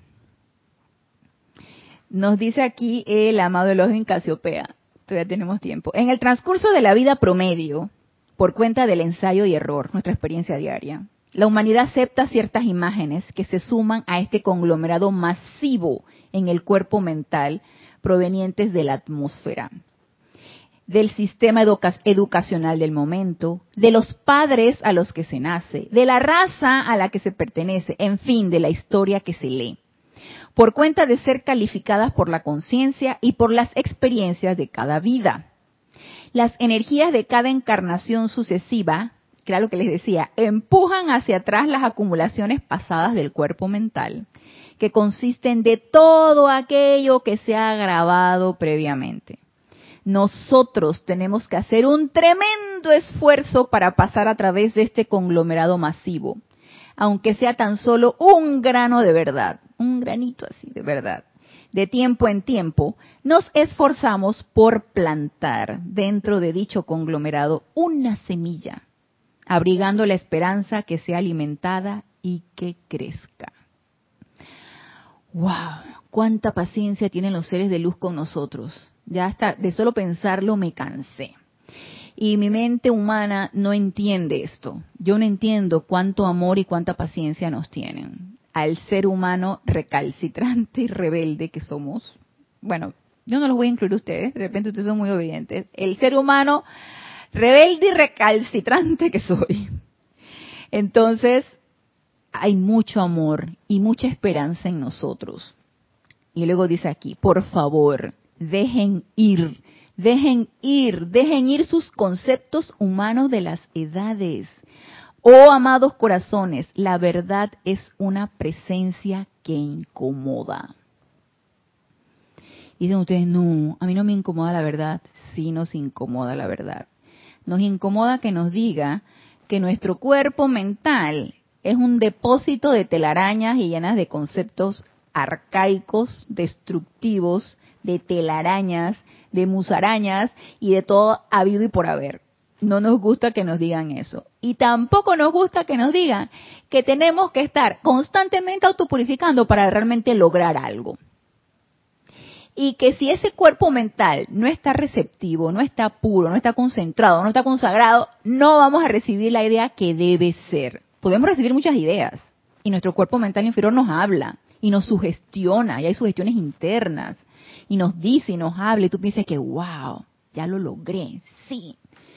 nos dice aquí el amado Elohim Casiopea, todavía tenemos tiempo. En el transcurso de la vida promedio, por cuenta del ensayo y error, nuestra experiencia diaria, la humanidad acepta ciertas imágenes que se suman a este conglomerado masivo en el cuerpo mental provenientes de la atmósfera, del sistema educa- educacional del momento, de los padres a los que se nace, de la raza a la que se pertenece, en fin, de la historia que se lee, por cuenta de ser calificadas por la conciencia y por las experiencias de cada vida. Las energías de cada encarnación sucesiva, que era lo que les decía, empujan hacia atrás las acumulaciones pasadas del cuerpo mental, que consisten de todo aquello que se ha grabado previamente. Nosotros tenemos que hacer un tremendo esfuerzo para pasar a través de este conglomerado masivo, aunque sea tan solo un grano de verdad, un granito así de verdad. De tiempo en tiempo, nos esforzamos por plantar dentro de dicho conglomerado una semilla, abrigando la esperanza que sea alimentada y que crezca. ¡Wow! ¡Cuánta paciencia tienen los seres de luz con nosotros! Ya hasta de solo pensarlo me cansé. Y mi mente humana no entiende esto. Yo no entiendo cuánto amor y cuánta paciencia nos tienen al ser humano recalcitrante y rebelde que somos. Bueno, yo no los voy a incluir a ustedes, de repente ustedes son muy obedientes. El ser humano rebelde y recalcitrante que soy. Entonces, hay mucho amor y mucha esperanza en nosotros. Y luego dice aquí, por favor, dejen ir, dejen ir, dejen ir sus conceptos humanos de las edades. Oh, amados corazones, la verdad es una presencia que incomoda. Y dicen ustedes, no, a mí no me incomoda la verdad. Sí nos incomoda la verdad. Nos incomoda que nos diga que nuestro cuerpo mental es un depósito de telarañas y llenas de conceptos arcaicos, destructivos, de telarañas, de musarañas y de todo habido y por haber. No nos gusta que nos digan eso. Y tampoco nos gusta que nos digan que tenemos que estar constantemente autopurificando para realmente lograr algo. Y que si ese cuerpo mental no está receptivo, no está puro, no está concentrado, no está consagrado, no vamos a recibir la idea que debe ser. Podemos recibir muchas ideas y nuestro cuerpo mental inferior nos habla y nos sugestiona, y hay sugestiones internas, y nos dice y nos habla, y tú piensas que, wow, ya lo logré, sí.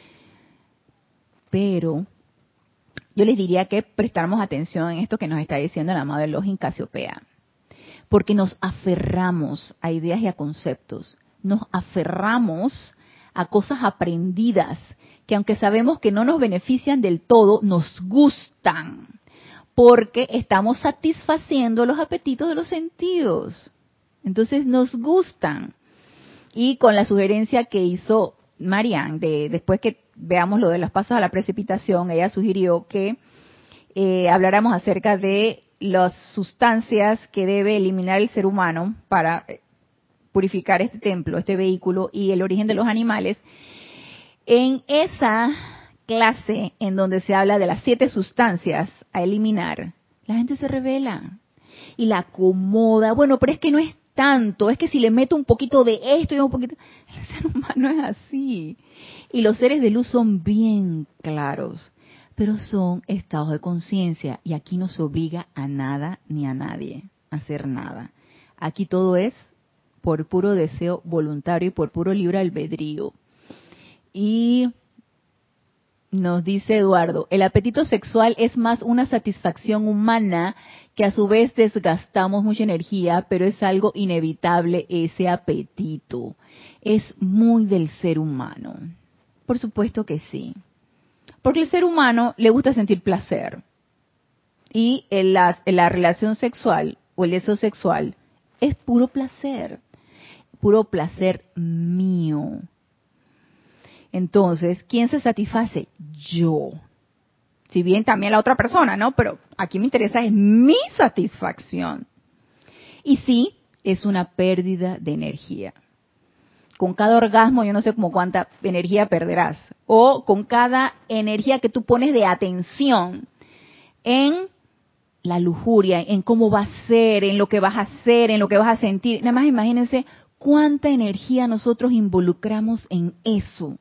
Pero yo les diría que prestáramos atención en esto que nos está diciendo el amado Elohim Casiopea, porque nos aferramos a ideas y a conceptos, nos aferramos a cosas aprendidas, que aunque sabemos que no nos benefician del todo, nos gustan, porque estamos satisfaciendo los apetitos de los sentidos. Entonces nos gustan. Y con la sugerencia que hizo Marianne, de, después que veamos lo de los pasos a la precipitación, ella sugirió que eh, habláramos acerca de las sustancias que debe eliminar el ser humano para purificar este templo, este vehículo y el origen de los animales. En esa clase en donde se habla de las siete sustancias a eliminar, la gente se revela y la acomoda. Bueno, pero es que no es tanto, es que si le meto un poquito de esto y un poquito... El ser humano es así. Y los seres de luz son bien claros, pero son estados de conciencia y aquí no se obliga a nada ni a nadie a hacer nada. Aquí todo es por puro deseo voluntario y por puro libre albedrío. Y nos dice Eduardo, el apetito sexual es más una satisfacción humana que a su vez desgastamos mucha energía, pero es algo inevitable ese apetito. Es muy del ser humano. Por supuesto que sí. Porque el ser humano le gusta sentir placer. Y en la, en la relación sexual o el deseo sexual es puro placer. Puro placer mío. Entonces, ¿quién se satisface? Yo. Si bien también la otra persona, ¿no? Pero aquí me interesa es mi satisfacción. Y sí, es una pérdida de energía. Con cada orgasmo, yo no sé cómo cuánta energía perderás. O con cada energía que tú pones de atención en la lujuria, en cómo va a ser, en lo que vas a hacer, en lo que vas a sentir. Nada más imagínense cuánta energía nosotros involucramos en eso.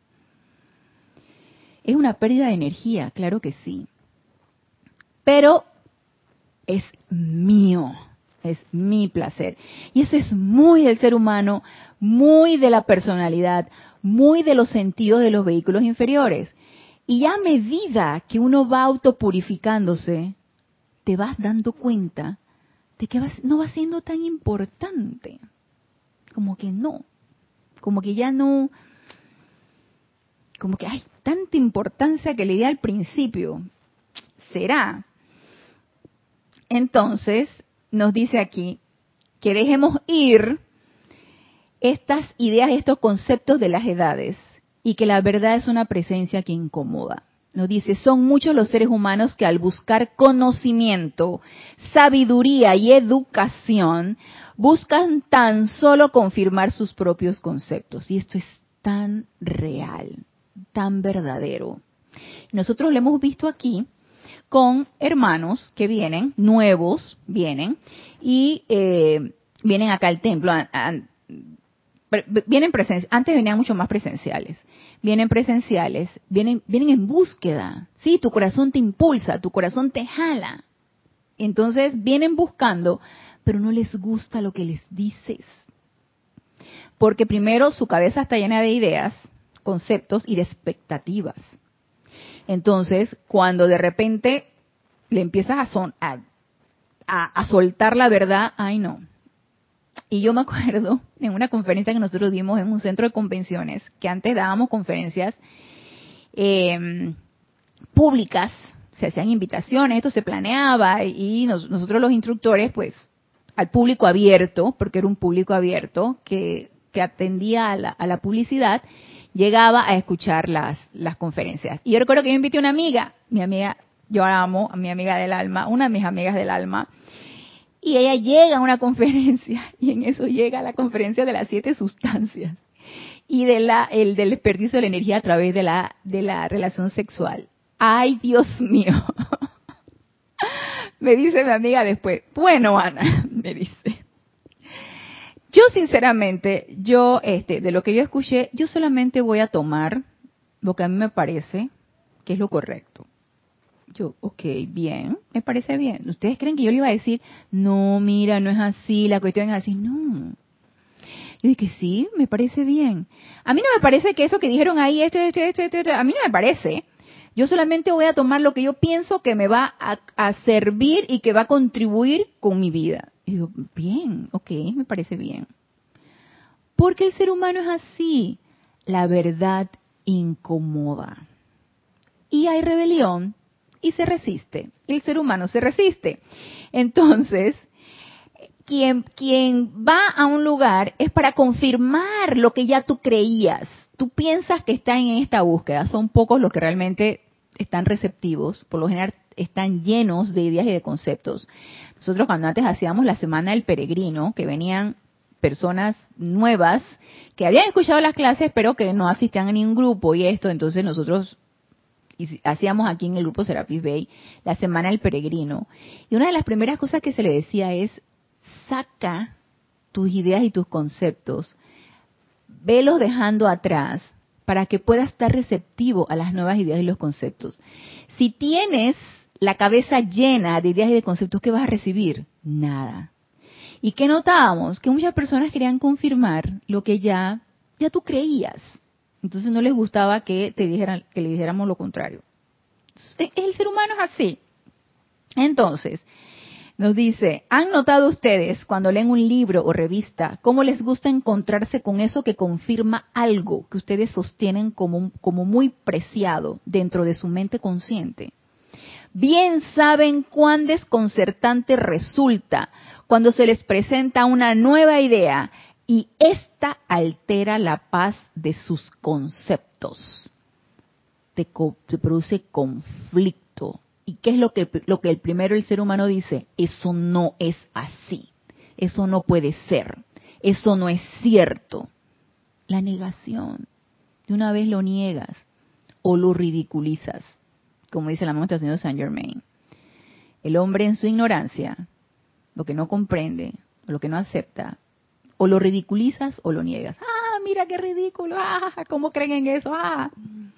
Es una pérdida de energía, claro que sí. Pero es mío, es mi placer. Y eso es muy del ser humano, muy de la personalidad, muy de los sentidos de los vehículos inferiores. Y ya a medida que uno va autopurificándose, te vas dando cuenta de que no va siendo tan importante. Como que no. Como que ya no... Como que hay tanta importancia que le di al principio. ¿Será? Entonces, nos dice aquí que dejemos ir estas ideas, estos conceptos de las edades y que la verdad es una presencia que incomoda. Nos dice, son muchos los seres humanos que al buscar conocimiento, sabiduría y educación, buscan tan solo confirmar sus propios conceptos. Y esto es tan real, tan verdadero. Nosotros lo hemos visto aquí con hermanos que vienen, nuevos vienen, y eh, vienen acá al templo. A, a, vienen presen- antes venían mucho más presenciales. Vienen presenciales, vienen, vienen en búsqueda. Sí, tu corazón te impulsa, tu corazón te jala. Entonces vienen buscando, pero no les gusta lo que les dices. Porque primero su cabeza está llena de ideas, conceptos y de expectativas. Entonces, cuando de repente le empiezas a, son, a, a, a soltar la verdad, ay no. Y yo me acuerdo en una conferencia que nosotros dimos en un centro de convenciones, que antes dábamos conferencias eh, públicas, se hacían invitaciones, esto se planeaba y nos, nosotros los instructores, pues, al público abierto, porque era un público abierto que, que atendía a la, a la publicidad, llegaba a escuchar las, las conferencias. Y yo recuerdo que yo invité a una amiga, mi amiga, yo la amo, a mi amiga del alma, una de mis amigas del alma, y ella llega a una conferencia, y en eso llega a la conferencia de las siete sustancias, y de la, el del desperdicio de la energía a través de la, de la relación sexual. ¡Ay, Dios mío! Me dice mi amiga después, bueno, Ana, me dice, yo sinceramente, yo, este, de lo que yo escuché, yo solamente voy a tomar lo que a mí me parece que es lo correcto. Yo, ok, bien, me parece bien. ¿Ustedes creen que yo le iba a decir, no, mira, no es así, la cuestión es así? No. Yo dije, sí, me parece bien. A mí no me parece que eso que dijeron ahí, esto, esto, esto, esto, esto, a mí no me parece. Yo solamente voy a tomar lo que yo pienso que me va a, a servir y que va a contribuir con mi vida. Y digo, bien, ok, me parece bien. Porque el ser humano es así. La verdad incomoda. Y hay rebelión y se resiste. El ser humano se resiste. Entonces, quien, quien va a un lugar es para confirmar lo que ya tú creías. Tú piensas que están en esta búsqueda. Son pocos los que realmente están receptivos. Por lo general están llenos de ideas y de conceptos. Nosotros cuando antes hacíamos la Semana del Peregrino, que venían personas nuevas que habían escuchado las clases pero que no asistían a ningún grupo y esto, entonces nosotros hacíamos aquí en el grupo Serapis Bay la Semana del Peregrino. Y una de las primeras cosas que se le decía es, saca tus ideas y tus conceptos, velos dejando atrás para que puedas estar receptivo a las nuevas ideas y los conceptos. Si tienes la cabeza llena de ideas y de conceptos, ¿qué vas a recibir? Nada. ¿Y qué notábamos? Que muchas personas querían confirmar lo que ya, ya tú creías. Entonces no les gustaba que te dijeran, que le dijéramos lo contrario. El ser humano es así. Entonces, nos dice, ¿han notado ustedes cuando leen un libro o revista cómo les gusta encontrarse con eso que confirma algo que ustedes sostienen como, como muy preciado dentro de su mente consciente? Bien saben cuán desconcertante resulta cuando se les presenta una nueva idea y ésta altera la paz de sus conceptos. Te, te produce conflicto. ¿Y qué es lo que, lo que el primero el ser humano dice? Eso no es así. Eso no puede ser. Eso no es cierto. La negación. De una vez lo niegas o lo ridiculizas. Como dice la demostración de Saint Germain. El hombre en su ignorancia, lo que no comprende, o lo que no acepta, o lo ridiculizas o lo niegas. ¡Ah, mira qué ridículo! ¡Ah, cómo creen en eso! ¡Ah!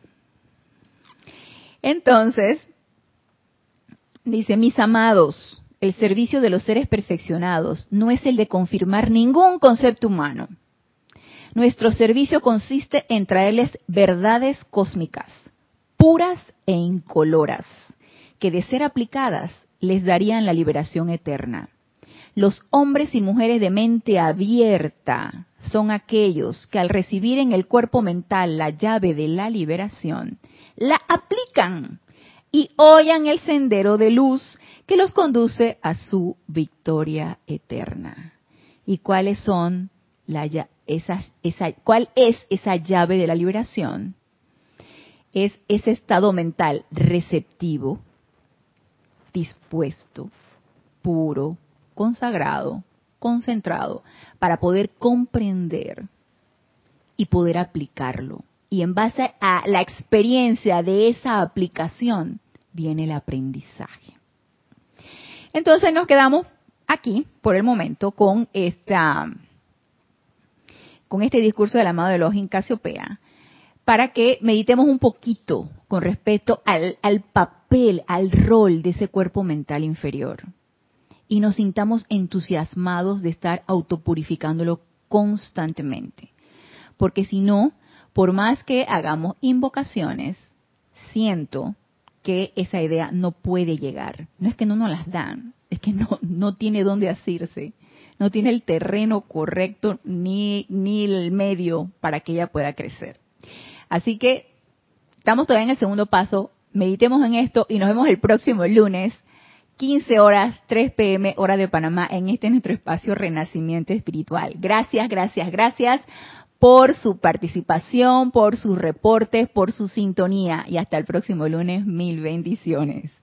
Entonces, dice, mis amados, el servicio de los seres perfeccionados no es el de confirmar ningún concepto humano. Nuestro servicio consiste en traerles verdades cósmicas, puras e incoloras, que de ser aplicadas les darían la liberación eterna. Los hombres y mujeres de mente abierta son aquellos que al recibir en el cuerpo mental la llave de la liberación, la aplican y hallan el sendero de luz que los conduce a su victoria eterna. ¿Y cuáles son la, esas, esa, cuál es esa llave de la liberación? Es ese estado mental receptivo, dispuesto, puro, consagrado, concentrado, para poder comprender y poder aplicarlo. Y en base a la experiencia de esa aplicación viene el aprendizaje. Entonces nos quedamos aquí por el momento con esta, con este discurso del amado Elohim Casiopea, para que meditemos un poquito con respecto al, al papel, al rol de ese cuerpo mental inferior. Y nos sintamos entusiasmados de estar autopurificándolo constantemente. Porque si no, por más que hagamos invocaciones, siento que esa idea no puede llegar. No es que no nos las dan, es que no, no tiene dónde asirse, no tiene el terreno correcto ni, ni el medio para que ella pueda crecer. Así que estamos todavía en el segundo paso, meditemos en esto y nos vemos el próximo lunes, quince horas, tres pe eme, hora de Panamá, en este nuestro espacio Renacimiento Espiritual. Gracias, gracias, gracias por su participación, por sus reportes, por su sintonía y hasta el próximo lunes. Mil bendiciones.